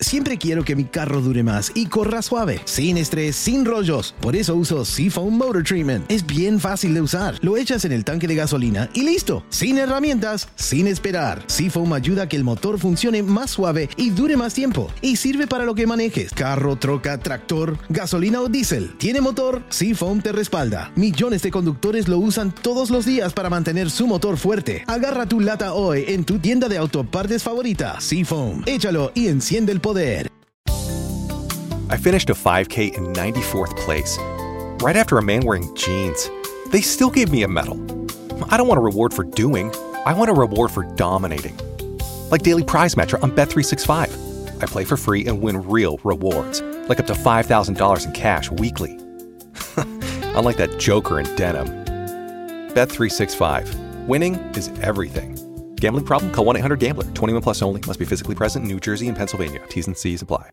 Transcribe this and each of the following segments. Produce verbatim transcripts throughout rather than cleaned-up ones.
Siempre quiero que mi carro dure más y corra suave, sin estrés, sin rollos. Por eso uso Seafoam Motor Treatment. Es bien fácil de usar. Lo echas en el tanque de gasolina y listo. Sin herramientas, sin esperar. Seafoam ayuda a que el motor funcione más suave y dure más tiempo. Y sirve para lo que manejes. Carro, troca, tractor, gasolina o diésel. ¿Tiene motor? Seafoam te respalda. Millones de conductores lo usan todos los días para mantener su motor fuerte. Agarra tu lata hoy en tu tienda de autopartes favorita. Seafoam. Échalo y enciende el poder. I finished a five K in ninety-fourth place, right after a man wearing jeans. They still gave me a medal. I don't want a reward for doing. I want a reward for dominating. Like Daily Prize Matcher on Bet three sixty-five. I play for free and win real rewards, like up to five thousand dollars in cash weekly. Unlike that joker in denim. Bet three sixty-five. Winning is everything. Gambling problem? Call one eight hundred gambler. twenty-one plus only. Must be physically present in New Jersey and Pennsylvania. T's and C's apply.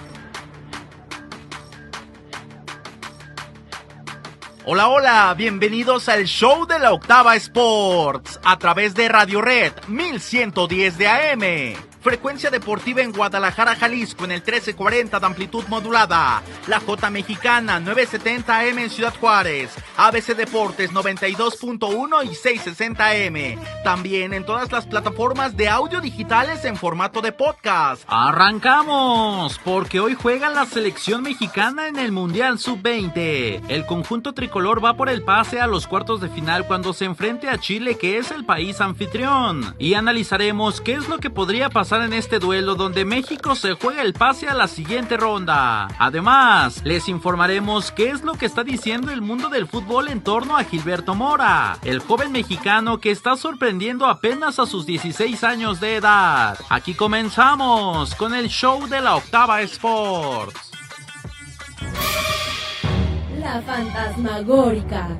Hola, hola, bienvenidos al show de la Octava Sports a través de Radio Red mil ciento diez de A M. Frecuencia deportiva en Guadalajara, Jalisco en el trece cuarenta de amplitud modulada. La J Mexicana nueve setenta A M en Ciudad Juárez. A B C Deportes noventa y dos punto uno y seiscientos sesenta A M. También en todas las plataformas de audio digitales en formato de podcast. ¡Arrancamos! Porque hoy juega la selección mexicana en el Mundial sub veinte. El conjunto tricolor va por el pase a los cuartos de final cuando se enfrente a Chile, que es el país anfitrión. Y analizaremos qué es lo que podría pasar en este duelo donde México se juega el pase a la siguiente ronda. Además, les informaremos qué es lo que está diciendo el mundo del fútbol en torno a Gilberto Mora, el joven mexicano que está sorprendiendo apenas a sus dieciséis años de edad. Aquí comenzamos con el show de la Octava Sports. La fantasmagórica.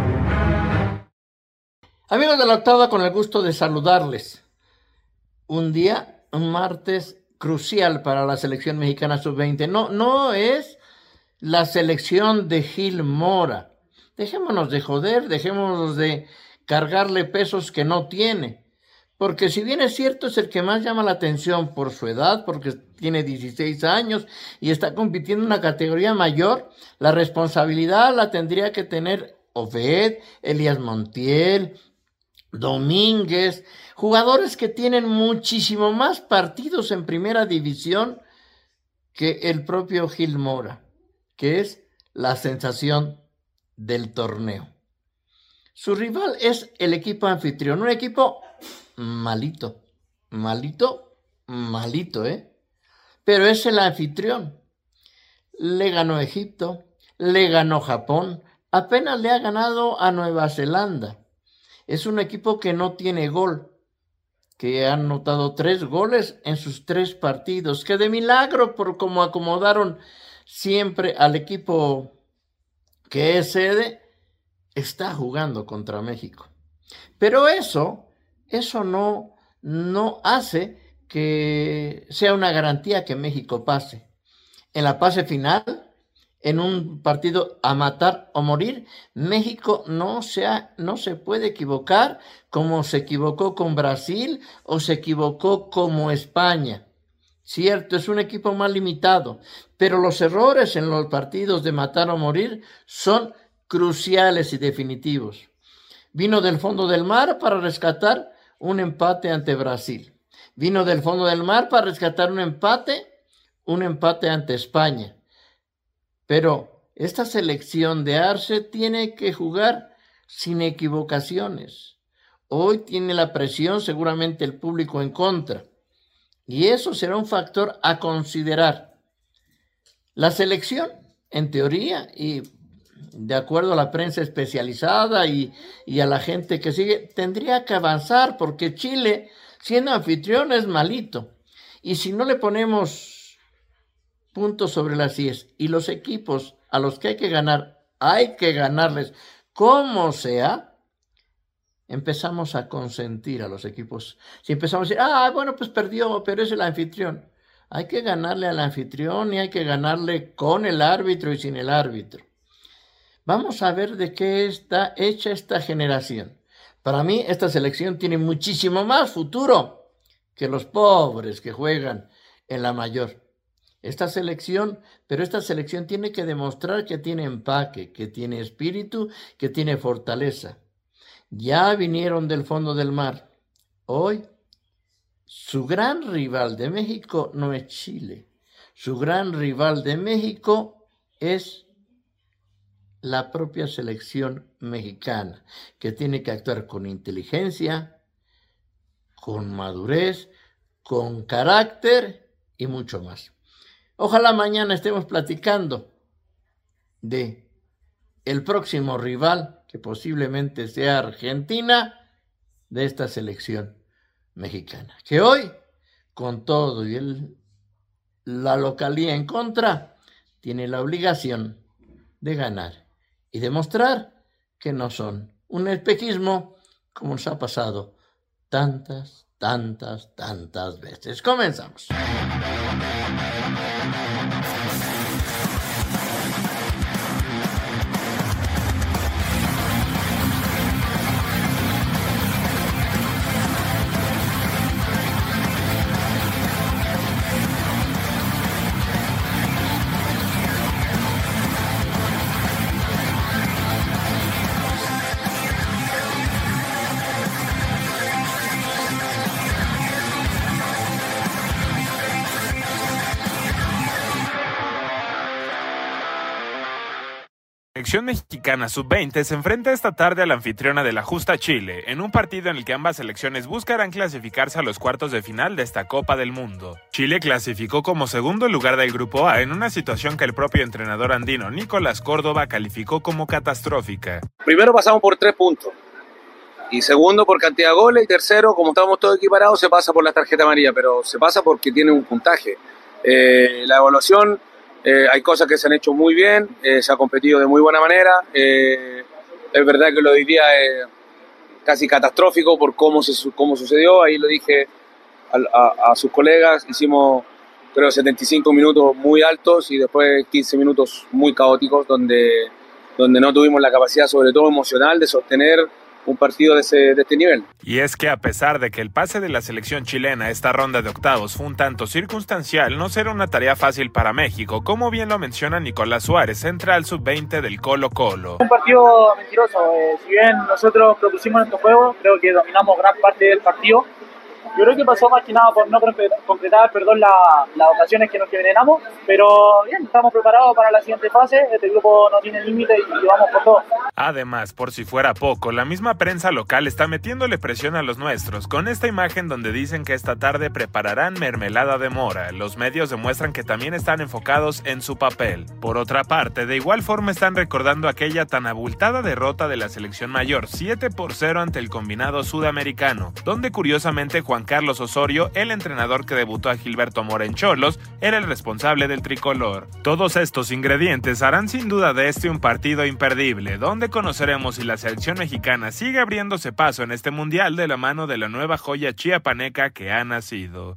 Amigos de la Octava, con el gusto de saludarles. Un día, un martes crucial para la selección mexicana sub veinte. No, no es la selección de Gil Mora. Dejémonos de joder, dejémonos de cargarle pesos que no tiene. Porque si bien es cierto, es el que más llama la atención por su edad, porque tiene dieciséis años y está compitiendo en una categoría mayor, la responsabilidad la tendría que tener Obed, Elías Montiel, Domínguez, jugadores que tienen muchísimo más partidos en primera división que el propio Gil Mora, que es la sensación del torneo. Su rival es el equipo anfitrión, un equipo malito, malito, malito, ¿eh? Pero es el anfitrión. Le ganó Egipto, le ganó Japón, apenas le ha ganado a Nueva Zelanda. Es un equipo que no tiene gol, que ha anotado tres goles en sus tres partidos, que de milagro, por cómo acomodaron siempre al equipo que es sede, está jugando contra México. Pero eso, eso no, no hace que sea una garantía que México pase. En la fase final, en un partido a matar o morir, México no se, ha, no se puede equivocar como se equivocó con Brasil o se equivocó como España. Cierto, es un equipo más limitado, pero los errores en los partidos de matar o morir son cruciales y definitivos. Vino del fondo del mar para rescatar un empate ante Brasil. Vino del fondo del mar para rescatar un empate, un empate ante España. Pero esta selección de Arce tiene que jugar sin equivocaciones. Hoy tiene la presión, seguramente el público en contra. Y eso será un factor a considerar. La selección, en teoría, y de acuerdo a la prensa especializada y, y a la gente que sigue, tendría que avanzar porque Chile, siendo anfitrión, es malito. Y si no le ponemos puntos sobre las íes y los equipos a los que hay que ganar, hay que ganarles como sea, empezamos a consentir a los equipos. Si empezamos a decir, ah, bueno, pues perdió, pero es el anfitrión. Hay que ganarle al anfitrión y hay que ganarle con el árbitro y sin el árbitro. Vamos a ver de qué está hecha esta generación. Para mí, esta selección tiene muchísimo más futuro que los pobres que juegan en la mayor. esta selección, pero esta selección tiene que demostrar que tiene empaque, que tiene espíritu, que tiene fortaleza. Ya vinieron del fondo del mar. Hoy, su gran rival de México no es Chile. Su gran rival de México es la propia selección mexicana, que tiene que actuar con inteligencia, con madurez, con carácter y mucho más. Ojalá mañana estemos platicando de el próximo rival, que posiblemente sea Argentina, de esta selección mexicana, que hoy, con todo y el, la localía en contra, tiene la obligación de ganar y demostrar que no son un espejismo como nos ha pasado tantas, tantas, tantas veces. Comenzamos. La selección mexicana sub veinte se enfrenta esta tarde a la anfitriona de la justa Chile, en un partido en el que ambas selecciones buscarán clasificarse a los cuartos de final de esta Copa del Mundo. Chile clasificó como segundo lugar del Grupo A en una situación que el propio entrenador andino Nicolás Córdoba calificó como catastrófica. Primero pasamos por tres puntos, y segundo por cantidad de goles, y tercero, como estamos todos equiparados, se pasa por la tarjeta amarilla, pero se pasa porque tiene un puntaje. Eh, la evaluación... Eh, hay cosas que se han hecho muy bien, eh, se ha competido de muy buena manera, eh, es verdad que lo diría eh, casi catastrófico por cómo, se, cómo sucedió, ahí lo dije a, a, a sus colegas, hicimos creo setenta y cinco minutos muy altos y después quince minutos muy caóticos donde, donde no tuvimos la capacidad, sobre todo emocional, de sostener un partido de, ese, de este nivel. Y es que a pesar de que el pase de la selección chilena a esta ronda de octavos fue un tanto circunstancial, no será una tarea fácil para México, como bien lo menciona Nicolás Suárez, central sub veinte del Colo Colo. Un partido mentiroso, eh, si bien nosotros propusimos nuestro juego, creo que dominamos gran parte del partido. Yo creo que pasó más que nada por no concretar perdón, la, las ocasiones que nos generamos, pero bien, estamos preparados para la siguiente fase, este grupo no tiene límite y, y vamos por todo. Además, por si fuera poco, la misma prensa local está metiéndole presión a los nuestros, con esta imagen donde dicen que esta tarde prepararán mermelada de mora. Los medios demuestran que también están enfocados en su papel. Por otra parte, de igual forma están recordando aquella tan abultada derrota de la selección mayor, siete por cero ante el combinado sudamericano, donde curiosamente Juan Carlos Osorio, el entrenador que debutó a Gilberto Mora en Xolos, era el responsable del tricolor. Todos estos ingredientes harán sin duda de este un partido imperdible, donde conoceremos si la selección mexicana sigue abriéndose paso en este mundial de la mano de la nueva joya chiapaneca que ha nacido.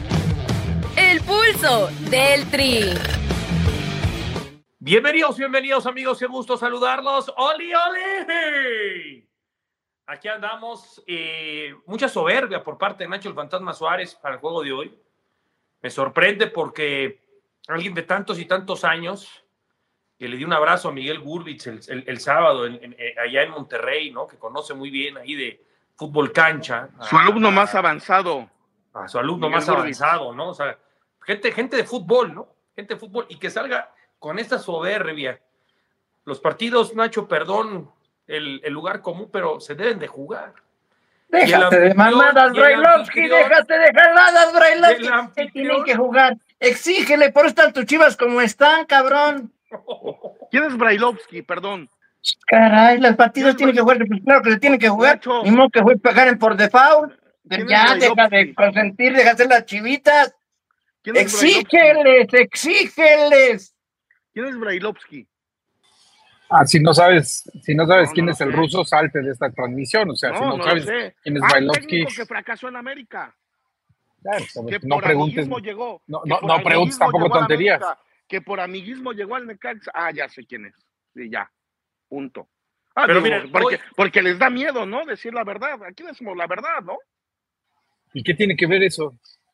El pulso del Tri. Bienvenidos, bienvenidos amigos, qué gusto saludarlos. ¡Oli, oli! Aquí andamos, eh, mucha soberbia por parte de Nacho el Fantasma Suárez para el juego de hoy. Me sorprende porque alguien de tantos y tantos años, que le dio un abrazo a Miguel Gurbich el, el, el sábado en, en, allá en Monterrey, ¿no? Que conoce muy bien ahí de fútbol cancha. Su a, alumno más avanzado. A su alumno Miguel más Gurbich. avanzado, ¿no? O sea, gente, gente de fútbol, ¿no? Gente de fútbol y que salga con esta soberbia. Los partidos, Nacho, perdón, El, el lugar común, pero se deben de jugar. Déjate de mamadas, Brailovsky, déjate de jaladas, Brailovsky, que tienen que jugar. Exígele, por eso están tus Chivas como están, cabrón. ¿Quién es Brailovsky? Perdón. Caray, los partidos tienen que jugar, pues claro que se tienen que jugar. Nacho. Ni modo que ganen por default. Ya, deja de consentir, deja de hacer las chivitas. Exígeles, exígeles. ¿Quién es Brailovsky? Ah, si no sabes, si no sabes No, quién no es el sé. ruso, salte de esta transmisión. O sea, No, si no, no sabes lo sé. quién es Ah, Brailovsky, técnico que fracasó en América. claro, Que no por preguntes, amiguismo llegó. no, que no, por no preguntes amiguismo tampoco llegó a la tonterías. América, que por amiguismo llegó al Necaxa. Ah, ya sé quién es. Sí, ya. Punto. Ah, Pero digo, miren, porque, hoy- porque les da miedo, ¿no? Decir la verdad. Aquí decimos la verdad, ¿no? ¿Y qué tiene que ver eso?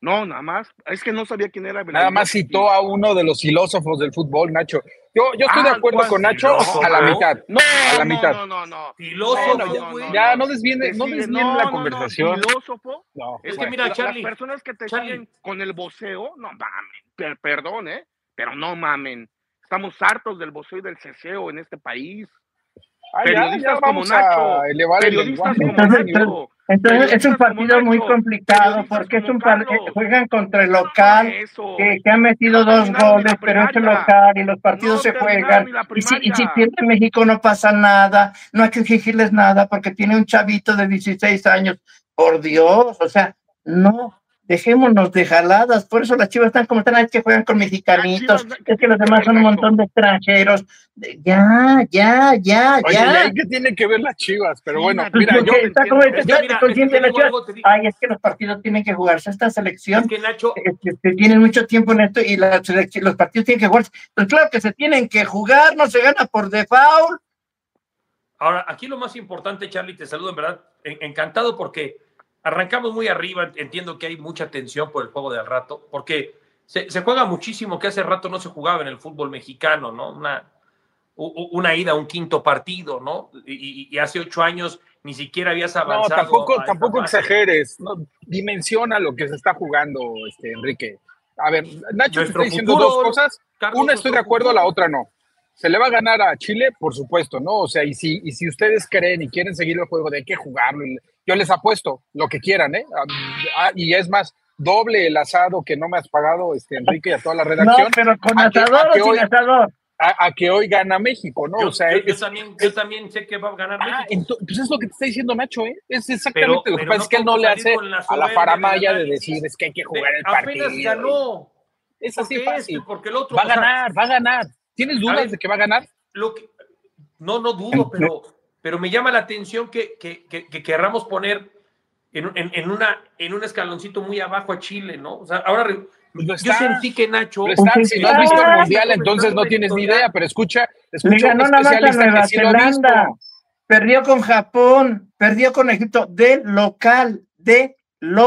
No, nada más. Es que no sabía quién era. Nada más citó a uno de los filósofos del fútbol, Nacho. Yo, yo estoy ah, de acuerdo con Nacho a la mitad. No, a la no, mitad. No, no, no. Filósofo, no, no, no, ya no desviene, no desviene no, la no, conversación. No, filósofo. No, es bueno. que mira, Charlie. Las personas que te Charlie. siguen con el voceo, no mamen. Per, perdón, ¿eh? Pero no mamen. Estamos hartos del voceo y del ceseo en este país. Ah, periodistas ya, ya como Nacho. Periodistas como entonces, Nacho. Entonces es un partido muy complicado porque es un partido, juegan contra el local que, que ha metido dos goles, pero es el local y los partidos se juegan. Y si, y si pierde México no pasa nada, no hay que exigirles nada porque tiene un chavito de dieciséis años. Por Dios, o sea, no. Dejémonos de jaladas, por eso las Chivas están como están, es que juegan con mexicanitos, es que los demás son un montón de extranjeros. Ya, ya, ya, Oye, ya. ¿y qué tiene que ver las Chivas? Pero bueno, pues mira, yo está como este, yo, mira, consciente es que de las Chivas. te Ay, es que los partidos tienen que jugarse. Esta selección es que Nacho, este, tienen mucho tiempo en esto y la los partidos tienen que jugarse. Pues claro que se tienen que jugar, no se gana por default. Ahora, aquí lo más importante, Charlie, te saludo en verdad, encantado porque arrancamos muy arriba, entiendo que hay mucha tensión por el juego de al rato, porque se, se juega muchísimo que hace rato no se jugaba en el fútbol mexicano, ¿no? Una, una ida, un quinto partido, ¿no? Y, y hace ocho años ni siquiera habías avanzado. No, tampoco, tampoco exageres, no, dimensiona lo que se está jugando, este, Enrique. A ver, Nacho te está diciendo futuro, dos cosas, Carlos, una estoy de acuerdo, futuro. La otra no. ¿Se le va a ganar a Chile? Por supuesto, ¿no? O sea, y si, y si ustedes creen y quieren seguir el juego de hay que jugarlo, yo les apuesto lo que quieran, ¿eh? Ah, y es más, doble el asado que no me has pagado, este, Enrique, y a toda la redacción. No, pero con asador o sin hoy, asador. A, a que hoy gana México, ¿no? Yo, o sea, yo, es, yo, también, yo también sé que va a ganar ah, México. Pues es lo que te está diciendo Nacho, ¿eh? Es exactamente pero, lo que pero pasa, no es que él no le hace la a la faramaya de, de decir, es que hay que jugar de, el partido. Apenas ganó. Es así fácil. Este, porque el otro, va a o sea, ganar, va a ganar. ¿Tienes dudas ver, de que va a ganar? Lo que, no, no dudo, pero, pero me llama la atención que, que, que, que querramos poner en, en, en, una, en un escaloncito muy abajo a Chile, ¿no? O sea, ahora pues yo sentí que Nacho... Está, si no has visto el Mundial, entonces no tienes ni idea, pero escucha, escucha le ganó un nada más a especialista Nueva que sí lo ha Zelanda, visto. Perdió con Japón, perdió con Egipto, de local, de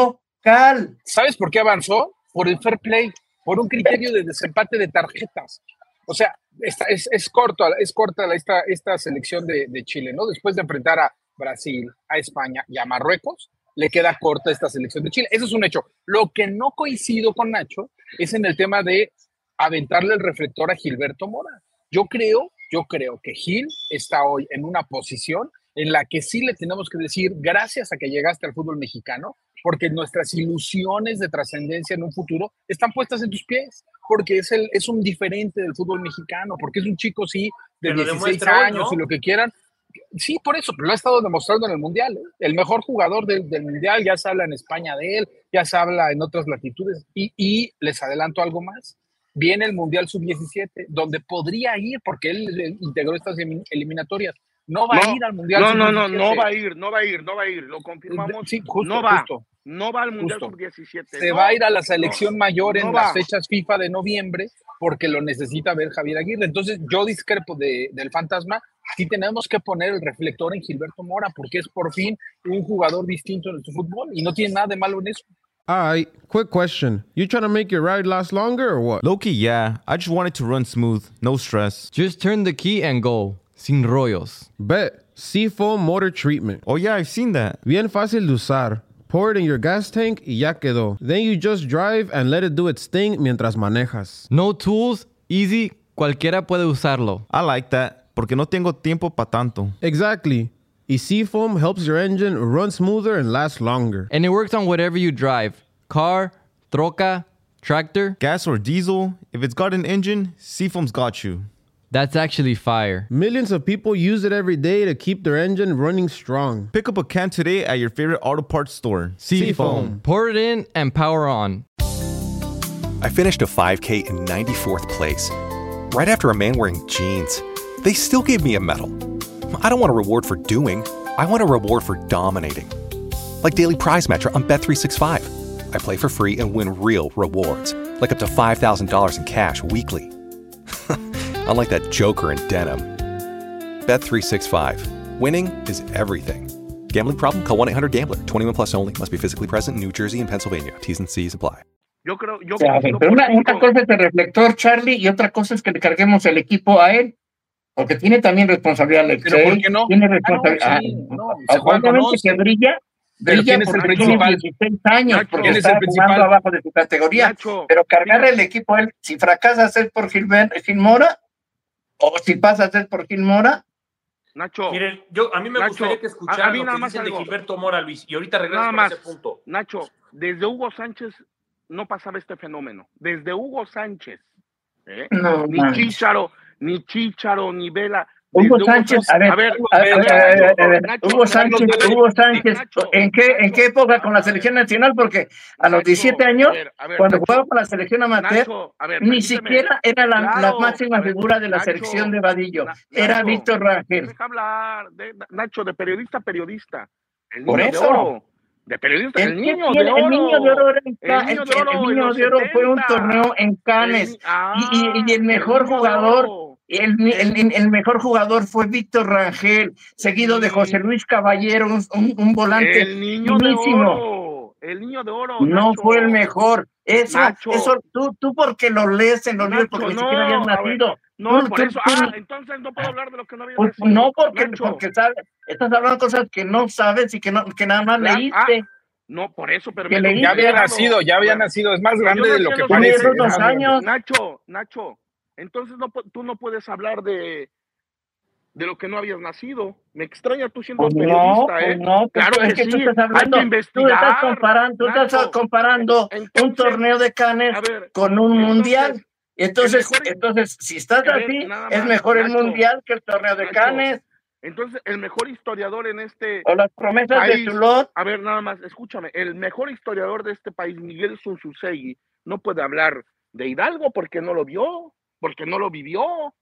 local. ¿Sabes por qué avanzó? Por el fair play, por un criterio de desempate de tarjetas. O sea, esta, es, es, corto, es corta esta, esta selección de, de Chile, ¿no? Después de enfrentar a Brasil, a España y a Marruecos, le queda corta esta selección de Chile. Eso es un hecho. Lo que no coincido con Nacho es en el tema de aventarle el reflector a Gilberto Mora. Yo creo, yo creo que Gil está hoy en una posición en la que sí le tenemos que decir gracias a que llegaste al fútbol mexicano, porque nuestras ilusiones de trascendencia en un futuro están puestas en tus pies, porque es, el, es un diferente del fútbol mexicano, porque es un chico, sí, de dieciséis años, ¿no? Y lo que quieran. Sí, por eso, pero lo ha estado demostrando en el Mundial, ¿eh? El mejor jugador del, del Mundial, ya se habla en España de él, ya se habla en otras latitudes, y, y les adelanto algo más, viene el Mundial sub diecisiete, donde podría ir, porque él integró estas eliminatorias, no va no, a ir al Mundial no, sub diecisiete. No, no, no va a ir, no va a ir, no va a ir, lo confirmamos, sí, justo, no va, justo, no va al Mundial justo. sub diecisiete. Se no, va a ir a la selección no, mayor no en va. las fechas FIFA de noviembre, porque lo necesita ver Javier Aguirre. Entonces yo discrepo de, del fantasma. Sí tenemos que poner el reflector en Gilberto Mora, porque es por fin un jugador distinto en nuestro fútbol y no tiene nada de malo en eso. All right, quick question. You trying to make your ride last longer or what? Low-key, yeah. I just want it to run smooth, no stress. Just turn the key and go. Sin rollos. Bet. Seafoam Motor Treatment. Oh yeah, I've seen that. Bien fácil de usar. Pour it in your gas tank y ya quedó. Then you just drive and let it do its thing mientras manejas. No tools, easy, cualquiera puede usarlo. I like that, porque no tengo tiempo pa' tanto. Exactly. Y Seafoam helps your engine run smoother and last longer. And it works on whatever you drive. Car, troca, tractor. Gas or diesel, if it's got an engine, Seafoam's got you. That's actually fire. Millions of people use it every day to keep their engine running strong. Pick up a can today at your favorite auto parts store. Seafoam. Pour it in and power on. I finished a five K in ninety-fourth place, right after a man wearing jeans. They still gave me a medal. I don't want a reward for doing. I want a reward for dominating. Like Daily Prize Matcher on Bet three sixty-five. I play for free and win real rewards, like up to five thousand dollars in cash weekly. Unlike that joker in denim. Bet three sixty-five. Winning is everything. Gambling problem? Call one eight hundred gambler. twenty-one plus only. Must be physically present in New Jersey and Pennsylvania. T's and C's apply. Yo creo, yo Ya, creo pero una, una cosa es el reflector, Charlie, y otra cosa es que le carguemos el equipo a él, porque tiene también responsabilidad. ¿Pero por qué no? Tiene Ah, no, responsabilidad. sí, no, Ah, se juega con obviamente once. que brilla, Pero brilla ¿quién es el porque principal? tiene dieciséis años, Nacho, porque ¿quién es está el principal? jugando abajo de su categoría. Nacho, pero cargar el equipo a él, si fracasas es por Gilbert, Gil Mora, o si pasas es por Gil Mora. Nacho. Miren, yo, a mí me Nacho, gustaría que a- escucharan a mí lo nada que más dicen de algo. Gilberto Mora, Luis, y ahorita regreso Nada con más, ese punto. Nacho, desde Hugo Sánchez no pasaba este fenómeno. Desde Hugo Sánchez. ¿eh? No, ni manches. Chícharo, ni Chícharo, ni Vela. Hugo Desde Sánchez, a ver, a ver, a ver, Nacho, a ver, a ver, Nacho, Hugo Nacho, Sánchez, Nacho, Hugo Sánchez, Nacho, ¿en qué, en qué época con la selección nacional? Porque a los diecisiete años, a ver, a ver, cuando Nacho, jugaba con la selección amateur, Nacho, a ver, ni permíteme. siquiera era la, la Claro, máxima a ver, figura de la Nacho, selección de Vadillo, Na- era Nacho, Víctor Rangel. Deja hablar, de, Nacho, de periodista a periodista. El Por niño eso. de oro. De periodista, el, ¿El, qué niño tiene? de oro. El niño de oro era en El Ca- niño el- de oro el en niño los de oro fue un setenta. torneo en Cannes, El ni- ah, y, y- y el mejor el niño de jugador, oro. el, ni- el, el- el mejor jugador fue Víctor Rangel, seguido de José Luis Caballero, un, un- un volante El niño de finísimo. oro. El niño de oro. No Nacho. fue el mejor. Eso, Nacho. eso, tú, tú porque lo lees en los libros, Nacho, porque ni no, siquiera habías a ver, nacido. No, Tú- por tú- eso. tú- Ah, entonces no puedo hablar de lo que no había pues, nacido. no, porque, Nacho. porque sabes, estás hablando de cosas que no sabes y que, no, que nada más Claro, leíste. ah, no, por eso, pero Que ve lo leíste. Ya había claro. nacido, ya había Bueno, nacido. Es más yo grande de nací lo en que los parece. Tienes setenta. dos es más grande. años. Nacho, Nacho, entonces no, pu- tú no puedes hablar de de lo que no habías nacido. Me extraña tú siendo Pues no, periodista, ¿eh? pues no, pues Claro es que, que sí, tú estás hay hablando, que tú investigar. estás comparando, tú estás Nacho, comparando entonces, un torneo de Cannes a ver, con un entonces, mundial. Entonces, el mejor- entonces, si estás a ver, así, nada es más, mejor el Nacho, mundial que el torneo de Nacho, Cannes Entonces, el mejor historiador en este o las promesas país, de Tulot. a ver, nada más, escúchame, el mejor historiador de este país, Miguel Zunzusegui, no puede hablar de Hidalgo porque no lo vio, porque no lo vivió.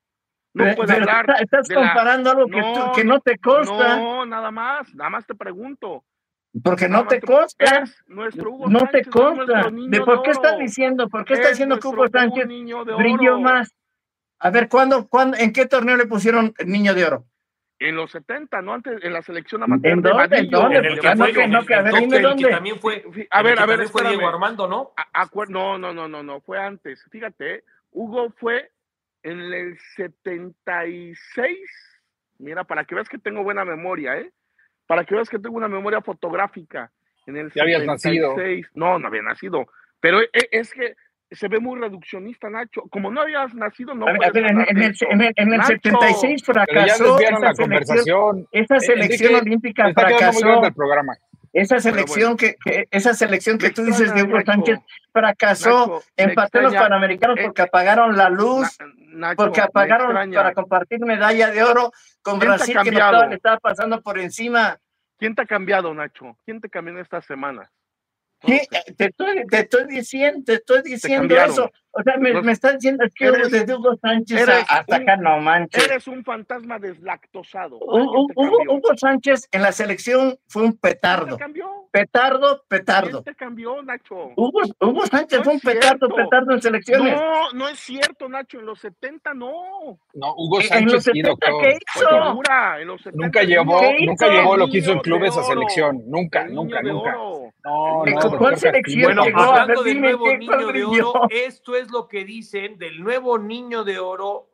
No Pero- puede pero hablar. estás- estás de la- comparando algo que tú- que no te consta. No, nada más, nada más te pregunto. Porque Nada no te más consta. Es nuestro Hugo No te Sánchez, es consta. nuestro niño ¿De por de qué estás oro. diciendo? ¿Por qué Es estás diciendo que nuestro Hugo Sánchez niño de brilló oro. más? A ver, ¿cuándo, cuándo, ¿en qué torneo le pusieron el niño de oro? En los setenta, no antes, en la selección amateur ¿En de dónde? ¿En Vadillo. dónde? En el Porque que no, fue, que en no, el que a ver, que- dime en el dónde. que también fue, A en ver, el que a ver, también fue espérame. Diego Armando, ¿no? A- acuer- no, no, no, no, no, fue antes. Fíjate, Hugo fue en el setenta y seis. Mira, para que veas que tengo buena memoria, ¿eh? Para que veas que tengo una memoria fotográfica. En el Ya habías setenta y seis. nacido. No, no había nacido. Pero e- es que se ve muy reduccionista, Nacho. Como no habías nacido, no A ver, a puedes ver, en, hablar en de el, eso. en el- en el Nacho, setenta y seis Pero ya fracasó desviaron esa la selección, conversación. esa Eh, selección Enrique, olímpica está quedando muy fracasó. grande el programa. Esa Pero selección bueno. que, que- esa selección que Me tú dices de extraña, Hugo Nacho. Sánchez fracasó, Nacho, me empató en los extraña. Panamericanos Eh, porque apagaron la luz, Na- Nacho, porque me apagaron extraña. para compartir medalla de oro con ¿Quién te ha Brasil, que nos cambiado? estaba, le estaba pasando por encima. ¿Quién te ha cambiado, Nacho? ¿Quién te cambió en estas semanas? ¿Qué? Te estoy, te estoy diciendo, te estoy diciendo cambiaron. eso. O sea, me, Los- me estás diciendo que eres- desde Hugo Sánchez eres a- hasta un- acá, no manches. Eres un fantasma deslactosado. Hu- ¿Quién Hu- te Hugo, cambió? Hugo Sánchez en la selección fue un ¿Quién petardo. te cambió? Petardo, ¿Quién petardo. te cambió, Nacho? Hugo, Hugo Sánchez No fue un es petardo, cierto. petardo en selecciones. No, no es cierto, Nacho. En los setenta no. No, Hugo En- en los Sánchez sí, setenta, doctor. ¿qué hizo? Segura, en los setenta Nunca el llevó, niño- ¿Qué nunca hizo? llevó lo el que hizo en niño clubes de a oro. selección. Nunca, El niño nunca, de nunca. oro. No, El no, niño de ¿Con cuál doctor selección Castillo. Bueno, llegó? A hablando ver, del dime nuevo qué niño de brilló. oro, esto es lo que dicen del nuevo niño de oro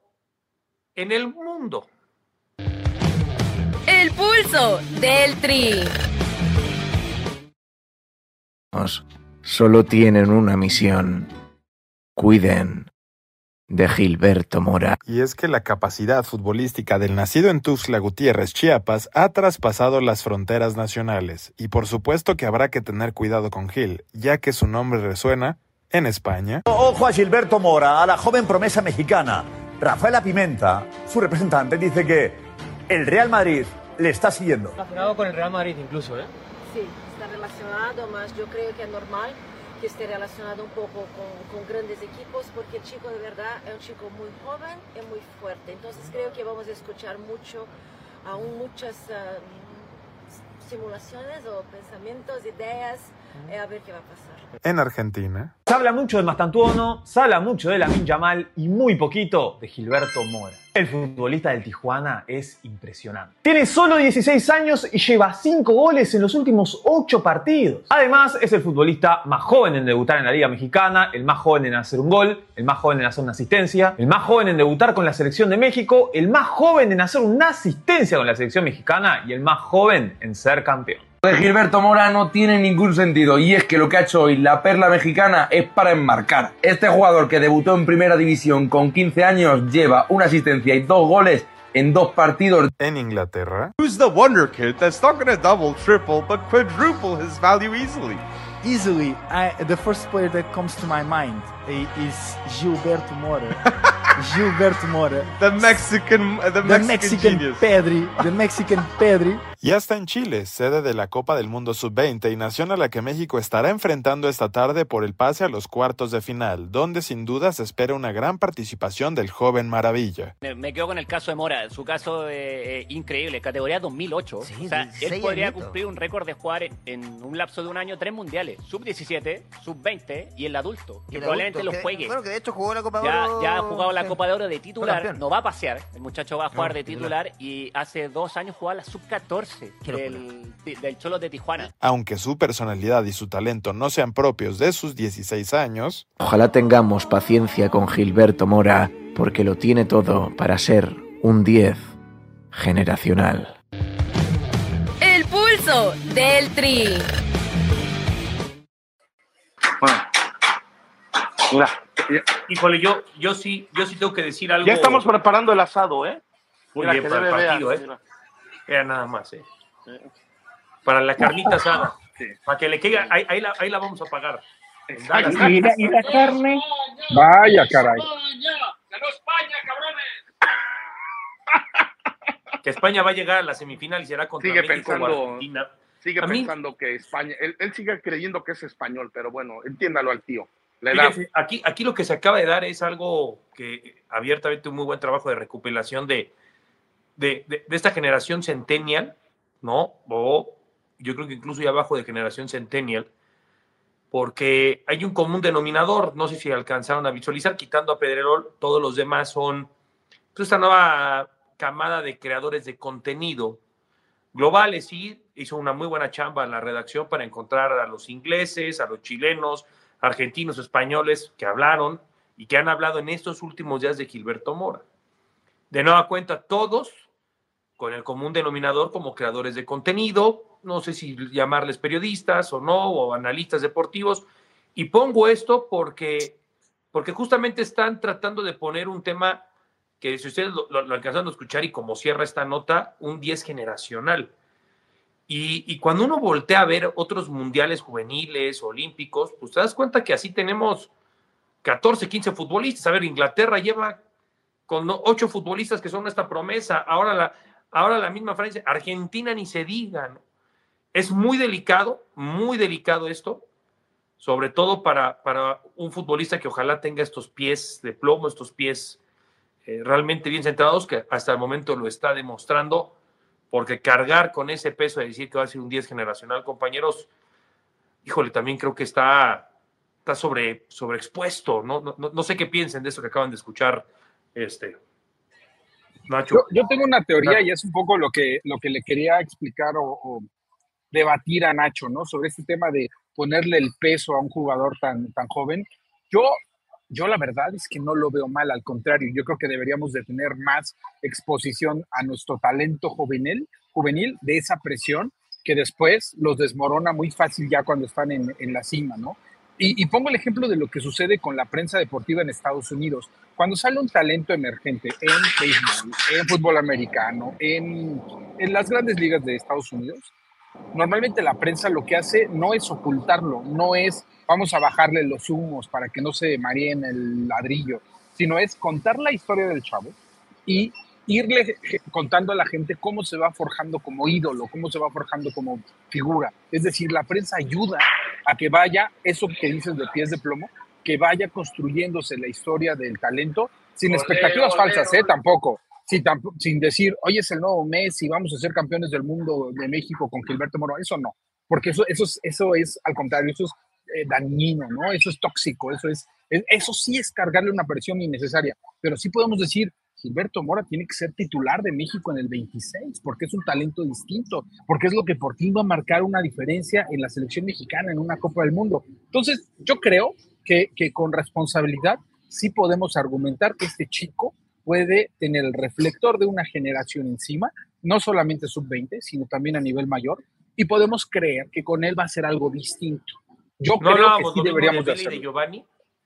en el mundo. El pulso del Tri. Solo tienen una misión. Cuiden de Gilberto Mora. Y es que la capacidad futbolística del nacido en Tuxtla Gutiérrez, Chiapas, ha traspasado las fronteras nacionales. Y por supuesto que habrá que tener cuidado con Gil, ya que su nombre resuena en España. Ojo a Gilberto Mora, a la joven promesa mexicana. Rafaela Pimenta, su representante, dice que el Real Madrid le está siguiendo. Relacionado con el Real Madrid incluso, ¿eh? Sí, está relacionado, más yo creo que es normal que esté relacionado un poco con, con grandes equipos, porque el chico de verdad es un chico muy joven y muy fuerte. Entonces creo que vamos a escuchar mucho, aún muchas uh, simulaciones o pensamientos, ideas y a ver qué va a pasar. En Argentina. Se habla mucho de Mastantuono, se habla mucho de Lamine Yamal y muy poquito de Gilberto Mora. El futbolista del Tijuana es impresionante. Tiene solo dieciséis años y lleva cinco goles en los últimos ocho partidos. Además, es el futbolista más joven en debutar en la Liga Mexicana, el más joven en hacer un gol, el más joven en hacer una asistencia, el más joven en debutar con la Selección de México, el más joven en hacer una asistencia con la Selección Mexicana y el más joven en ser campeón. De Gilberto Mora no tiene ningún sentido y es que lo que ha hecho hoy la perla mexicana es para enmarcar. Este jugador que debutó en primera división con quince años lleva una asistencia y dos goles en dos partidos. En Inglaterra. Who's the wonder kid that's not gonna double, triple, but quadruple his value easily? Easily, I, the first player that comes to my mind is Gilberto Mora. Gilberto Mora. The Mexican, uh, the, the Mexican, Mexican genius. Pedri. The Mexican Pedri. Y hasta en Chile, sede de la Copa del Mundo sub veinte y nación a la que México estará enfrentando esta tarde por el pase a los cuartos de final, donde sin duda se espera una gran participación del joven maravilla. Me quedo con el caso de Mora, su caso eh, increíble, categoría dos mil ocho. Sí, o sea, él podría añitos. cumplir un récord de jugar en, en un lapso de un año tres mundiales, sub diecisiete, sub veinte y el adulto, que el probablemente adulto, lo que, juegue. Bueno, que de hecho jugó la Copa de Ya, Oro. ya ha jugado la sí. Copa de Oro de titular, no va a pasear, el muchacho va a jugar No, de titular y hace dos años jugaba la sub catorce del, del Cholos de Tijuana. Aunque su personalidad y su talento no sean propios de sus dieciséis años, ojalá tengamos paciencia con Gilberto Mora, porque lo tiene todo para ser un diez generacional. El pulso del Tri. Bueno, mira, Híjole, yo, yo sí, yo sí tengo que decir algo. ya estamos preparando el asado, ¿eh? Muy Mira, bien que para el debe partido, veas, ¿eh? mira. Era nada más, ¿eh? Para la carnita asada. Para que le caiga, ahí, ahí, la, ahí la vamos a pagar. En Dallas. ¿Y la, y la carne? Vaya, caray. ¡Ganó España, cabrones! Que España va a llegar a la semifinal y será contra Sigue México o pensando, Argentina. sigue A mí- pensando que España, él, él sigue creyendo que es español, pero bueno, entiéndalo al tío. La edad. Fíjense, aquí, aquí lo que se acaba de dar es algo que abiertamente un muy buen trabajo de recopilación de, de, de, de esta generación centennial, ¿no? O yo creo que incluso ya abajo de generación centennial, porque hay un común denominador, no sé si alcanzaron a visualizar, quitando a Pedrerol, todos los demás son pues, esta nueva camada de creadores de contenido globales. Sí, hizo una muy buena chamba en la redacción para encontrar a los ingleses, a los chilenos, argentinos, españoles que hablaron y que han hablado en estos últimos días de Gilberto Mora. De nueva cuenta, todos con el común denominador como creadores de contenido, no sé si llamarles periodistas o no, o analistas deportivos, y pongo esto porque, porque justamente están tratando de poner un tema que si ustedes lo, lo, lo alcanzan a escuchar y como cierra esta nota, un diez generacional. Y, y cuando uno voltea a ver otros mundiales juveniles, olímpicos, pues te das cuenta que así tenemos catorce, quince futbolistas. A ver, Inglaterra lleva con ocho futbolistas que son esta promesa. Ahora la, ahora la misma Francia, Argentina ni se diga, ¿no? Es muy delicado, muy delicado esto, sobre todo para, para un futbolista que ojalá tenga estos pies de plomo, estos pies eh, realmente bien centrados, que hasta el momento lo está demostrando. Porque cargar con ese peso de decir que va a ser un diez generacional, compañeros, híjole, también creo que está, está sobre, sobreexpuesto, ¿no? No, no, no sé qué piensen de eso que acaban de escuchar, este, Nacho. Yo, yo tengo una teoría y es un poco lo que, lo que le quería explicar o, o debatir a Nacho, ¿no? Sobre este tema de ponerle el peso a un jugador tan, tan joven. Yo... Yo la verdad es que no lo veo mal, al contrario, yo creo que deberíamos de tener más exposición a nuestro talento juvenil, juvenil de esa presión que después los desmorona muy fácil ya cuando están en, en la cima, ¿no? Y, y pongo el ejemplo de lo que sucede con la prensa deportiva en Estados Unidos. Cuando sale un talento emergente en béisbol, en fútbol americano, en, en las grandes ligas de Estados Unidos, normalmente la prensa lo que hace no es ocultarlo, no es vamos a bajarle los humos para que no se mareen el ladrillo, sino es contar la historia del chavo y irle contando a la gente cómo se va forjando como ídolo, cómo se va forjando como figura. Es decir, la prensa ayuda a que vaya, eso que dices de pies de plomo, que vaya construyéndose la historia del talento sin expectativas olé, falsas, olé, ¿eh? Olé. Tampoco. Sin, tamp- sin decir, hoy es el nuevo Messi, vamos a ser campeones del mundo de México con Gilberto Mora. Eso no. porque eso, eso, es, eso es, al contrario, eso es eh, dañino, ¿no? Eso es tóxico, eso es, es, eso sí es cargarle una presión innecesaria, pero sí podemos decir, Gilberto Mora tiene que ser titular de México en el veintiséis, porque es un talento distinto, porque es lo que por fin va a marcar una diferencia en la selección mexicana en una Copa del Mundo. Entonces, yo creo que, que con responsabilidad sí podemos argumentar que este chico puede tener el reflector de una generación encima, no solamente sub veinte, sino también a nivel mayor, y podemos creer que con él va a ser algo distinto. Yo no creo que no, sí deberíamos de, de hacerlo. de Giovanni.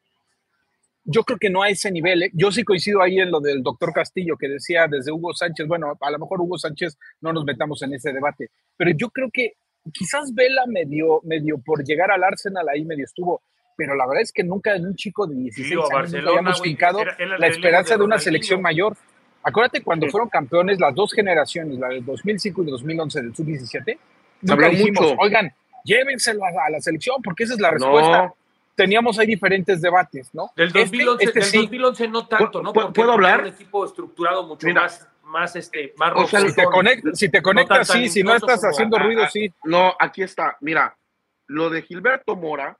Yo creo que no a ese nivel, ¿eh? Yo sí coincido ahí en lo del doctor Castillo, que decía desde Hugo Sánchez, bueno, a lo mejor Hugo Sánchez no nos metamos en ese debate, pero yo creo que quizás Vela medio, medio por llegar al Arsenal ahí medio estuvo, pero la verdad es que nunca en un chico de dieciséis Sí, años Barcelona, nunca habíamos güey, fincado era- era el la relevo esperanza de de una Ronaldinho. selección mayor. Acuérdate cuando fueron campeones las dos generaciones, la del dos mil cinco y dos mil once del sub diecisiete, Se nunca habló dijimos, mucho. oigan, llévenselo a, a la selección, porque esa es la respuesta. No. Teníamos ahí diferentes debates, ¿no? Del dos mil once, Este- este del sí. dos mil once no tanto, ¿no? ¿Puedo- Porque puedo hablar? era un equipo estructurado mucho Mira. más, más, este, más O sea, Si te, robusto. conect- si te No conectas, tan sí, si no talentoso estás como- haciendo Ah, ruido, ah, sí. No, aquí está. Mira, lo de Gilberto Mora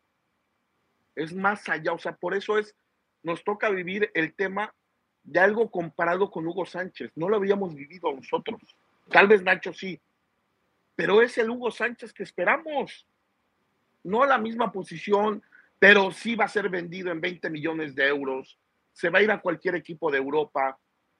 es más allá. O sea, por eso es, nos toca vivir el tema de algo comparado con Hugo Sánchez. No lo habíamos vivido nosotros. Tal vez Nacho sí. Pero es el Hugo Sánchez que esperamos. No a la misma posición, pero sí va a ser vendido en veinte millones de euros. Se va a ir a cualquier equipo de Europa.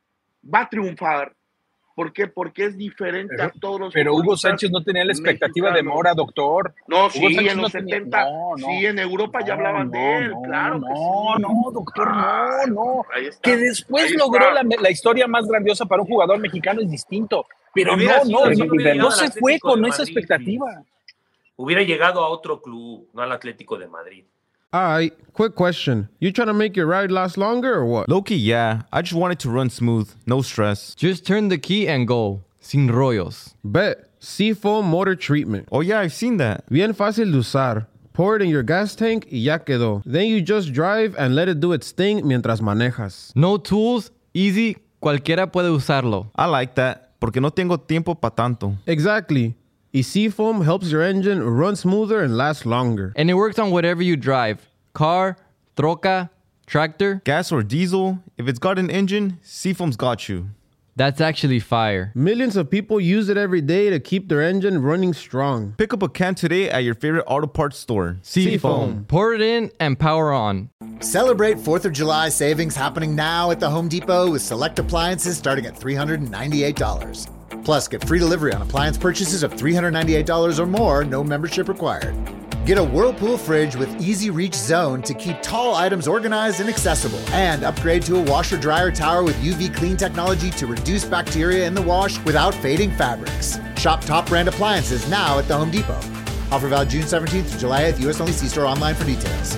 Va a triunfar. ¿Por qué? Porque es diferente a todos los Pero Hugo futbolistas Sánchez no tenía la expectativa de mexicanos. Mora, doctor. No, Hugo sí, Sánchez en no los tenía- setenta, no, no. sí, en Europa ya No, hablaban no, de él, no, claro no, que sí. no, doctor, no, no. Ahí está. Que después Ahí logró está. la, la historia más grandiosa para un jugador mexicano es distinto. Pero Hubiera no, sido, no, si no, no hubiera llegado no al se fue Atlético con de esa Madrid, expectativa. Hubiera llegado a otro club, no al Atlético de Madrid. All right, quick question. You trying to make your ride last longer or what? Low-key, yeah. I just want it to run smooth. No stress. Just turn the key and go. Sin rollos. Bet. Seafoam Motor Treatment. Oh, yeah, I've seen that. Bien fácil de usar. Pour it in your gas tank y ya quedó. Then you just drive and let it do its thing mientras manejas. No tools, easy, cualquiera puede usarlo. I like that, porque no tengo tiempo pa' tanto. Exactly. Y Seafoam helps your engine run smoother and last longer. And it works on whatever you drive. Car, troca, tractor. Gas or diesel, if it's got an engine, Seafoam's got you. That's actually fire. Millions of people use it every day to keep their engine running strong. Pick up a can today at your favorite auto parts store. Seafoam. Pour it in and power on. Celebrate fourth of July savings happening now at the Home Depot with select appliances starting at three hundred ninety-eight dollars. Plus, get free delivery on appliance purchases of three hundred ninety-eight dollars or more, no membership required. Get a Whirlpool fridge with Easy Reach Zone to keep tall items organized and accessible. And upgrade to a washer-dryer tower with U V clean technology to reduce bacteria in the wash without fading fabrics. Shop top brand appliances now at the Home Depot. Offer valid June seventeenth to July eighth, U S only. See store online for details.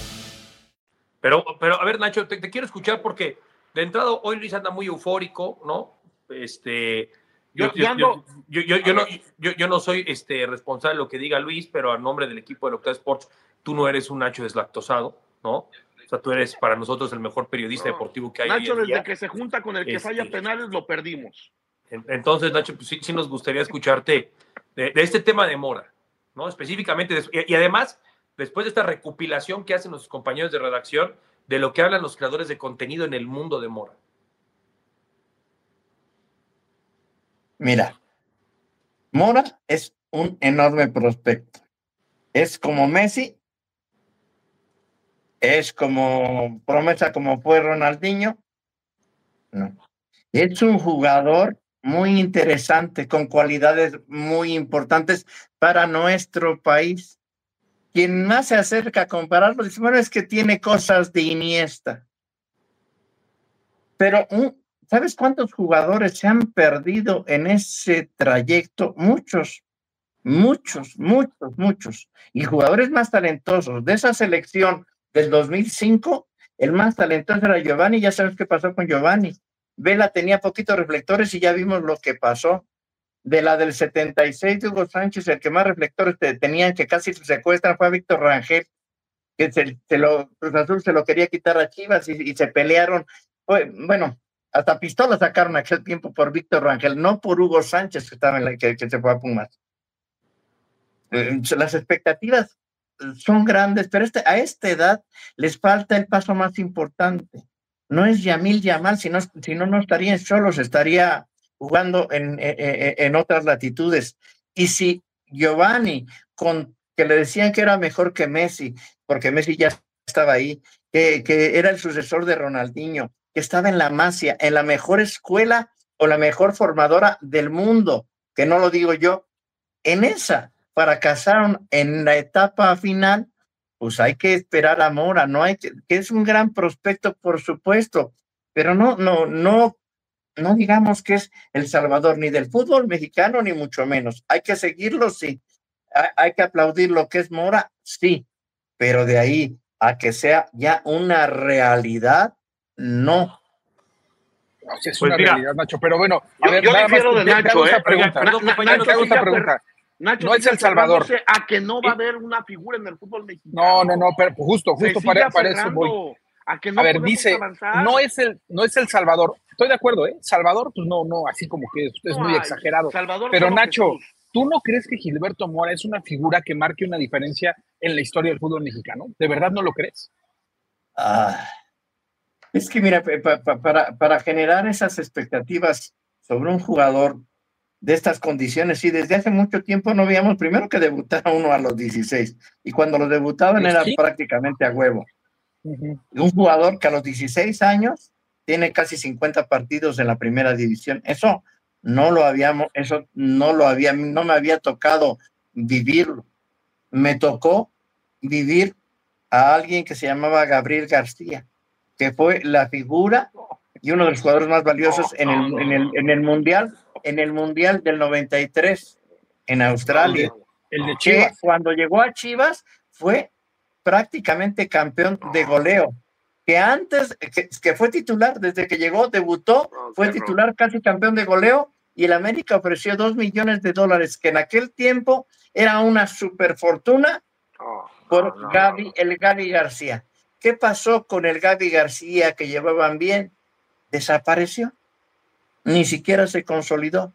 Pero, pero a ver, Nacho, te, te quiero escuchar porque de entrada hoy Luis anda muy eufórico, ¿no? Este, yo, Yo- yo, yo ando- yo, yo, yo no, yo, yo no soy este, responsable de lo que diga Luis, pero a nombre del equipo de Octava Sports, tú no eres un Nacho deslactosado, ¿no? O sea, tú eres para nosotros el mejor periodista deportivo que hay Nacho, hoy en día. desde que se junta con el que Este- falla penales, lo perdimos. En- Entonces, Nacho, pues sí, sí nos gustaría escucharte de, de este tema de Mora, ¿no? Específicamente, des- y, y además, después de esta recopilación que hacen los compañeros de redacción de lo que hablan los creadores de contenido en el mundo de Mora. Mira, Mora es un enorme prospecto. Es como Messi, es como promesa como fue Ronaldinho. No. Es un jugador muy interesante, con cualidades muy importantes para nuestro país. Quien más se acerca a compararlo dice, bueno, es que tiene cosas de Iniesta. Pero un, ¿sabes cuántos jugadores se han perdido en ese trayecto? Muchos, muchos, muchos, muchos. Y jugadores más talentosos. De esa selección del dos mil cinco, el más talentoso era Giovanni. Ya sabes qué pasó con Giovanni. Vela tenía poquitos reflectores y ya vimos lo que pasó. De la del setenta y seis de Hugo Sánchez, el que más reflectores te, tenían, que casi se secuestran, fue a Víctor Rangel, que se, se lo, Cruz Azul se lo quería quitar a Chivas y, y se pelearon. Fue, bueno, hasta pistola sacaron aquel tiempo por Víctor Rangel, no por Hugo Sánchez, que, estaba en la, que, que se fue a Pumas. eh, las expectativas son grandes, pero este, a esta edad les falta el paso más importante. No es Yamil Yamal, si no, si no, no estaría en Xolos, estaría jugando en, en, en otras latitudes. Y si Giovanni, con, que le decían que era mejor que Messi, porque Messi ya estaba ahí, que, que era el sucesor de Ronaldinho, que estaba en la Masia, en la mejor escuela o la mejor formadora del mundo, que no lo digo yo, en esa fracasaron en la etapa final, pues hay que esperar a Mora, no hay que, que es un gran prospecto, por supuesto, pero no, no, no, no digamos que es el salvador ni del fútbol mexicano, ni mucho menos. Hay que seguirlo, sí. Hay, hay que aplaudir lo que es Mora, sí, pero de ahí a que sea ya una realidad, no. No, sí es Pues una mira, realidad, Nacho, pero bueno, a yo, ver, yo nada más difiero de te- te Nacho, hago ¿eh? esta pregunta. Oiga, Na- Nacho, Nacho, te hago sigue esta pregunta. afer- Nacho No es sigue El Salvador. aferrándose a que no va a haber una figura en el fútbol mexicano. No, no, no, pero justo, Se justo sigue para, para eso aferrando voy. a que no A ver, podemos dice, avanzar. no es el, no es el Salvador. Estoy de acuerdo, ¿eh? Salvador, pues no, no, así como que es, es No muy hay. exagerado. Salvador Pero solo Nacho, Jesús. ¿tú no crees que Gilberto Mora es una figura que marque una diferencia en la historia del fútbol mexicano? ¿De verdad no lo crees? Ah, es que mira, pa- pa- para, para generar esas expectativas sobre un jugador de estas condiciones, sí, desde hace mucho tiempo no veíamos primero que debutara uno a los dieciséis, y cuando lo debutaban era Sí. prácticamente a huevo. Un jugador que a los dieciséis años tiene casi cincuenta partidos en la primera división. Eso no lo habíamos, eso no lo había, no me había tocado vivirlo. Me tocó vivir a alguien que se llamaba Gabriel García, que fue la figura y uno de los jugadores más valiosos en el, en el, en el mundial, en el mundial del noventa y tres en Australia. El de Que Chivas. cuando llegó a Chivas fue prácticamente campeón de goleo, que antes, que, que fue titular desde que llegó, debutó, fue titular casi campeón de goleo, y el América ofreció dos millones de dólares, que en aquel tiempo era una super fortuna por Gaby, el Gaby García. ¿Qué pasó con el Gaby García que llevaban bien? Desapareció, ni siquiera se consolidó.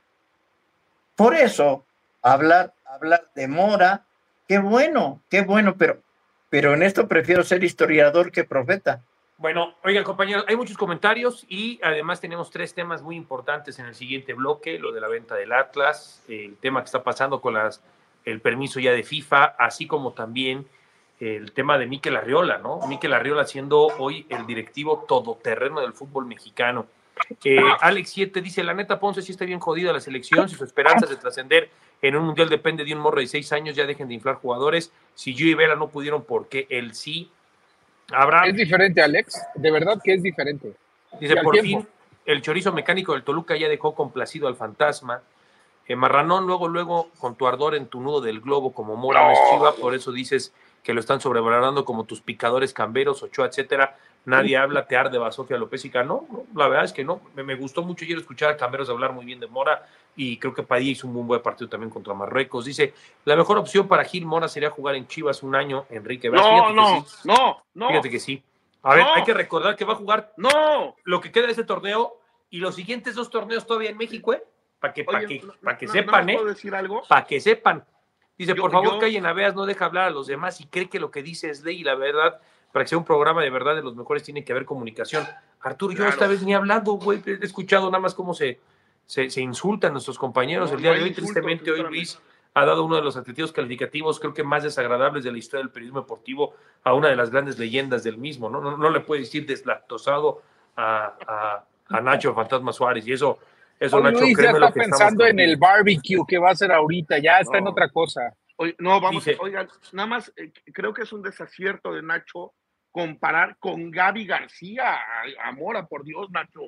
Por eso, hablar, hablar de Mora, qué bueno, qué bueno, pero pero en esto prefiero ser historiador que profeta. Bueno, oigan, compañeros, hay muchos comentarios y además tenemos tres temas muy importantes en el siguiente bloque: lo de la venta del Atlas, el tema que está pasando con las, el permiso ya de FIFA, así como también el tema de Mikel Arriola, ¿no? Mikel Arriola siendo hoy el directivo todoterreno del fútbol mexicano. Eh, Alex siete dice, la neta, Ponce sí está bien jodida la selección, si su esperanza de trascender en un mundial depende de un morro de seis años, ya dejen de inflar jugadores. Si Gio y Vela no pudieron, ¿por qué él sí? Abraham, Es diferente, Alex. De verdad que es diferente. dice, Y al por tiempo. fin, el chorizo mecánico del Toluca ya dejó complacido al fantasma. Eh, Marranón, luego, luego, con tu ardor en tu nudo del globo, como Mora no es Chiva, por eso dices que lo están sobrevalorando como tus picadores camberos, Ochoa, etcétera. Nadie habla, te arde Basofia López y no, no, la verdad es que no. Me, me gustó mucho ayer escuchar a Camberos hablar muy bien de Mora, y creo que Padilla hizo un muy buen partido también contra Marruecos. Dice, la mejor opción para Gil Mora sería jugar en Chivas un año, Enrique. No, Fíjate que no, sí. no, no. Fíjate que sí. A ver, No. hay que recordar que va a jugar no. lo que queda de ese torneo y los siguientes dos torneos todavía en México, ¿eh? Para que, para Oye, que, no- para que no- sepan, ¿no ¿eh? puedo decir algo? Para que sepan. Dice, Yo- por favor, yo- callen a Veas, no deja hablar a los demás y cree que lo que dice es ley, y la verdad, para que sea un programa de verdad de los mejores tiene que haber comunicación. Arturo, yo Claro. esta vez ni he hablado, güey, he escuchado nada más cómo se, se, se insultan nuestros compañeros. No, El día no de hay hoy, insultos, tristemente, hoy sinceramente. Luis ha dado uno de los adjetivos calificativos, creo que más desagradables de la historia del periodismo deportivo, a una de las grandes leyendas del mismo, ¿no? No, no le puede decir deslactosado a, a, a Nacho Fantasma Suárez, y eso, eso Oye, Nacho, Luis ya créeme está lo que estamos pensando en contigo. el barbecue que va a hacer ahorita, ya está en No. otra cosa. Oye, no, vamos, Dice- oigan, nada más, eh, creo que es un desacierto de Nacho comparar con Gaby García a, a Mora, por Dios, Nacho.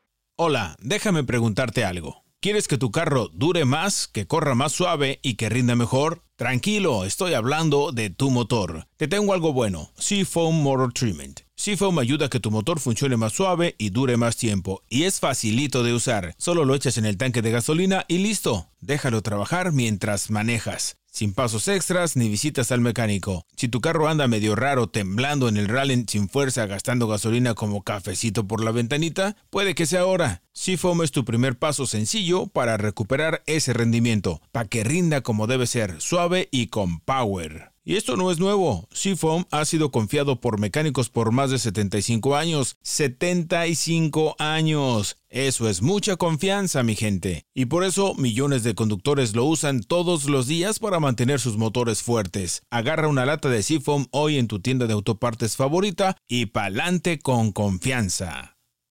Hola, déjame preguntarte algo. ¿Quieres que tu carro dure más, que corra más suave y que rinda mejor? Tranquilo, estoy hablando de tu motor. Te tengo algo bueno, Seafoam Motor Treatment. Seafoam ayuda a que tu motor funcione más suave y dure más tiempo. Y es facilito de usar. Solo lo echas en el tanque de gasolina y listo. Déjalo trabajar mientras manejas. Sin pasos extras ni visitas al mecánico. Si tu carro anda medio raro, temblando en el rally sin fuerza, gastando gasolina como cafecito por la ventanita, puede que sea ahora. Seafoam es tu primer paso sencillo para recuperar ese rendimiento, para que rinda como debe ser, suave y con power. Y esto no es nuevo. Seafoam ha sido confiado por mecánicos por más de setenta y cinco años. ¡setenta y cinco años! Eso es mucha confianza, mi gente. Y por eso millones de conductores lo usan todos los días para mantener sus motores fuertes. Agarra una lata de Seafoam hoy en tu tienda de autopartes favorita y pa'lante con confianza.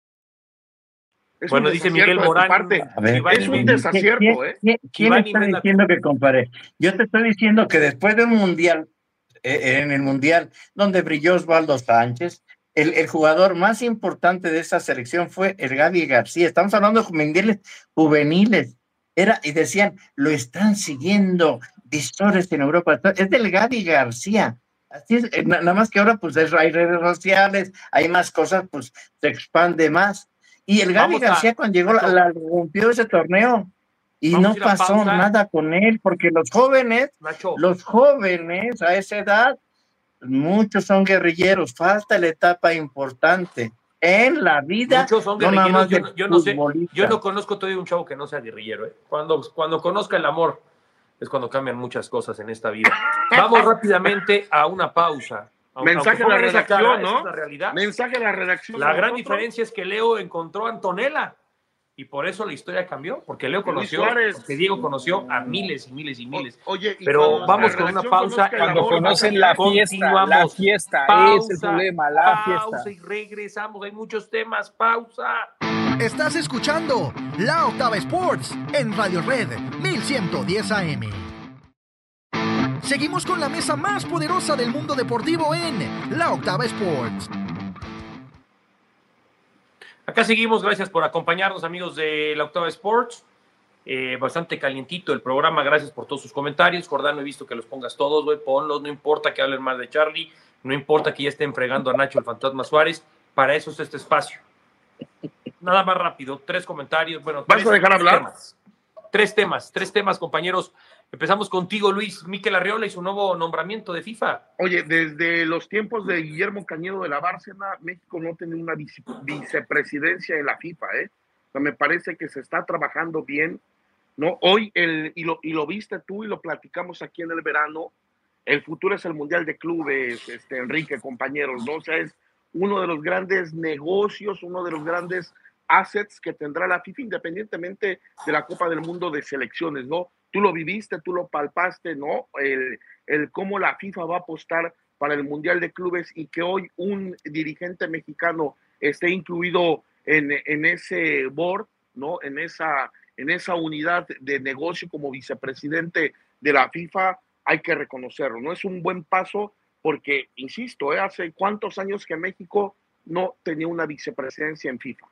Es bueno, un dice Miguel Morán. A ver, es un desacierto, ¿eh? ¿Quién, quién está diciendo que compare? Yo te estoy diciendo que después de un mundial, eh, en el mundial donde brilló Osvaldo Sánchez, el, el jugador más importante de esa selección fue el Gaby García. Estamos hablando de mundiales juveniles. Era, y decían, lo están siguiendo visores en Europa. Es del Gaby García. Así es, nada más que ahora pues hay redes sociales, hay más cosas, pues se expande más. Y el Gaby García a, cuando llegó, la, la rompió ese torneo y no pasó nada con él, porque los jóvenes, Nacho. los jóvenes a esa edad, muchos son guerrilleros, falta la etapa importante en la vida. Muchos son guerrilleros, no yo, no, yo no sé, yo no conozco todavía un chavo que no sea guerrillero, ¿eh? Cuando, cuando conozca el amor es cuando cambian muchas cosas en esta vida. Vamos rápidamente a una pausa. Mensaje de la redacción, cara, ¿no? La realidad. Mensaje de la redacción. La gran diferencia es que Leo encontró a Antonella y por eso la historia cambió, porque Leo conoció, porque Diego conoció a miles y miles y miles. O, oye, pero vamos con una pausa. Cuando conocen la fiesta, la fiesta, pausa, es el problema, la fiesta. Pausa y regresamos, hay muchos temas, pausa. Estás escuchando La Octava Sports en Radio Red mil ciento diez A M. Seguimos con la mesa más poderosa del mundo deportivo en La Octava Sports. Acá seguimos, gracias por acompañarnos, amigos de La Octava Sports. Eh, bastante calientito el programa, gracias por todos sus comentarios. Jordán, no he visto que los pongas todos, güey, ponlos, no importa que hablen más de Charlie, no importa que ya estén fregando a Nacho el Fantasma Suárez, para eso es este espacio. Nada más rápido, tres comentarios, bueno, ¿vas tres, a dejar tres hablar? Temas. Tres temas, tres temas, compañeros. Empezamos contigo, Luis. Mikel Arriola y su nuevo nombramiento de FIFA. Oye, desde los tiempos de Guillermo Cañedo de la Bárcena, México no tiene una vice vicepresidencia en la FIFA, ¿eh? O sea, me parece que se está trabajando bien, ¿no? Hoy, el, y, lo, y lo viste tú y lo platicamos aquí en el verano, el futuro es el Mundial de Clubes, este, Enrique, compañeros, ¿no? O sea, es uno de los grandes negocios, uno de los grandes assets que tendrá la FIFA, independientemente de la Copa del Mundo de selecciones, ¿no? Tú lo viviste, tú lo palpaste, ¿no? El, el cómo la FIFA va a apostar para el Mundial de Clubes y que hoy un dirigente mexicano esté incluido en, en ese board, ¿no? En esa, en esa unidad de negocio como vicepresidente de la FIFA, hay que reconocerlo, ¿no? Es un buen paso porque, insisto, ¿eh? Hace cuántos años que México no tenía una vicepresidencia en FIFA.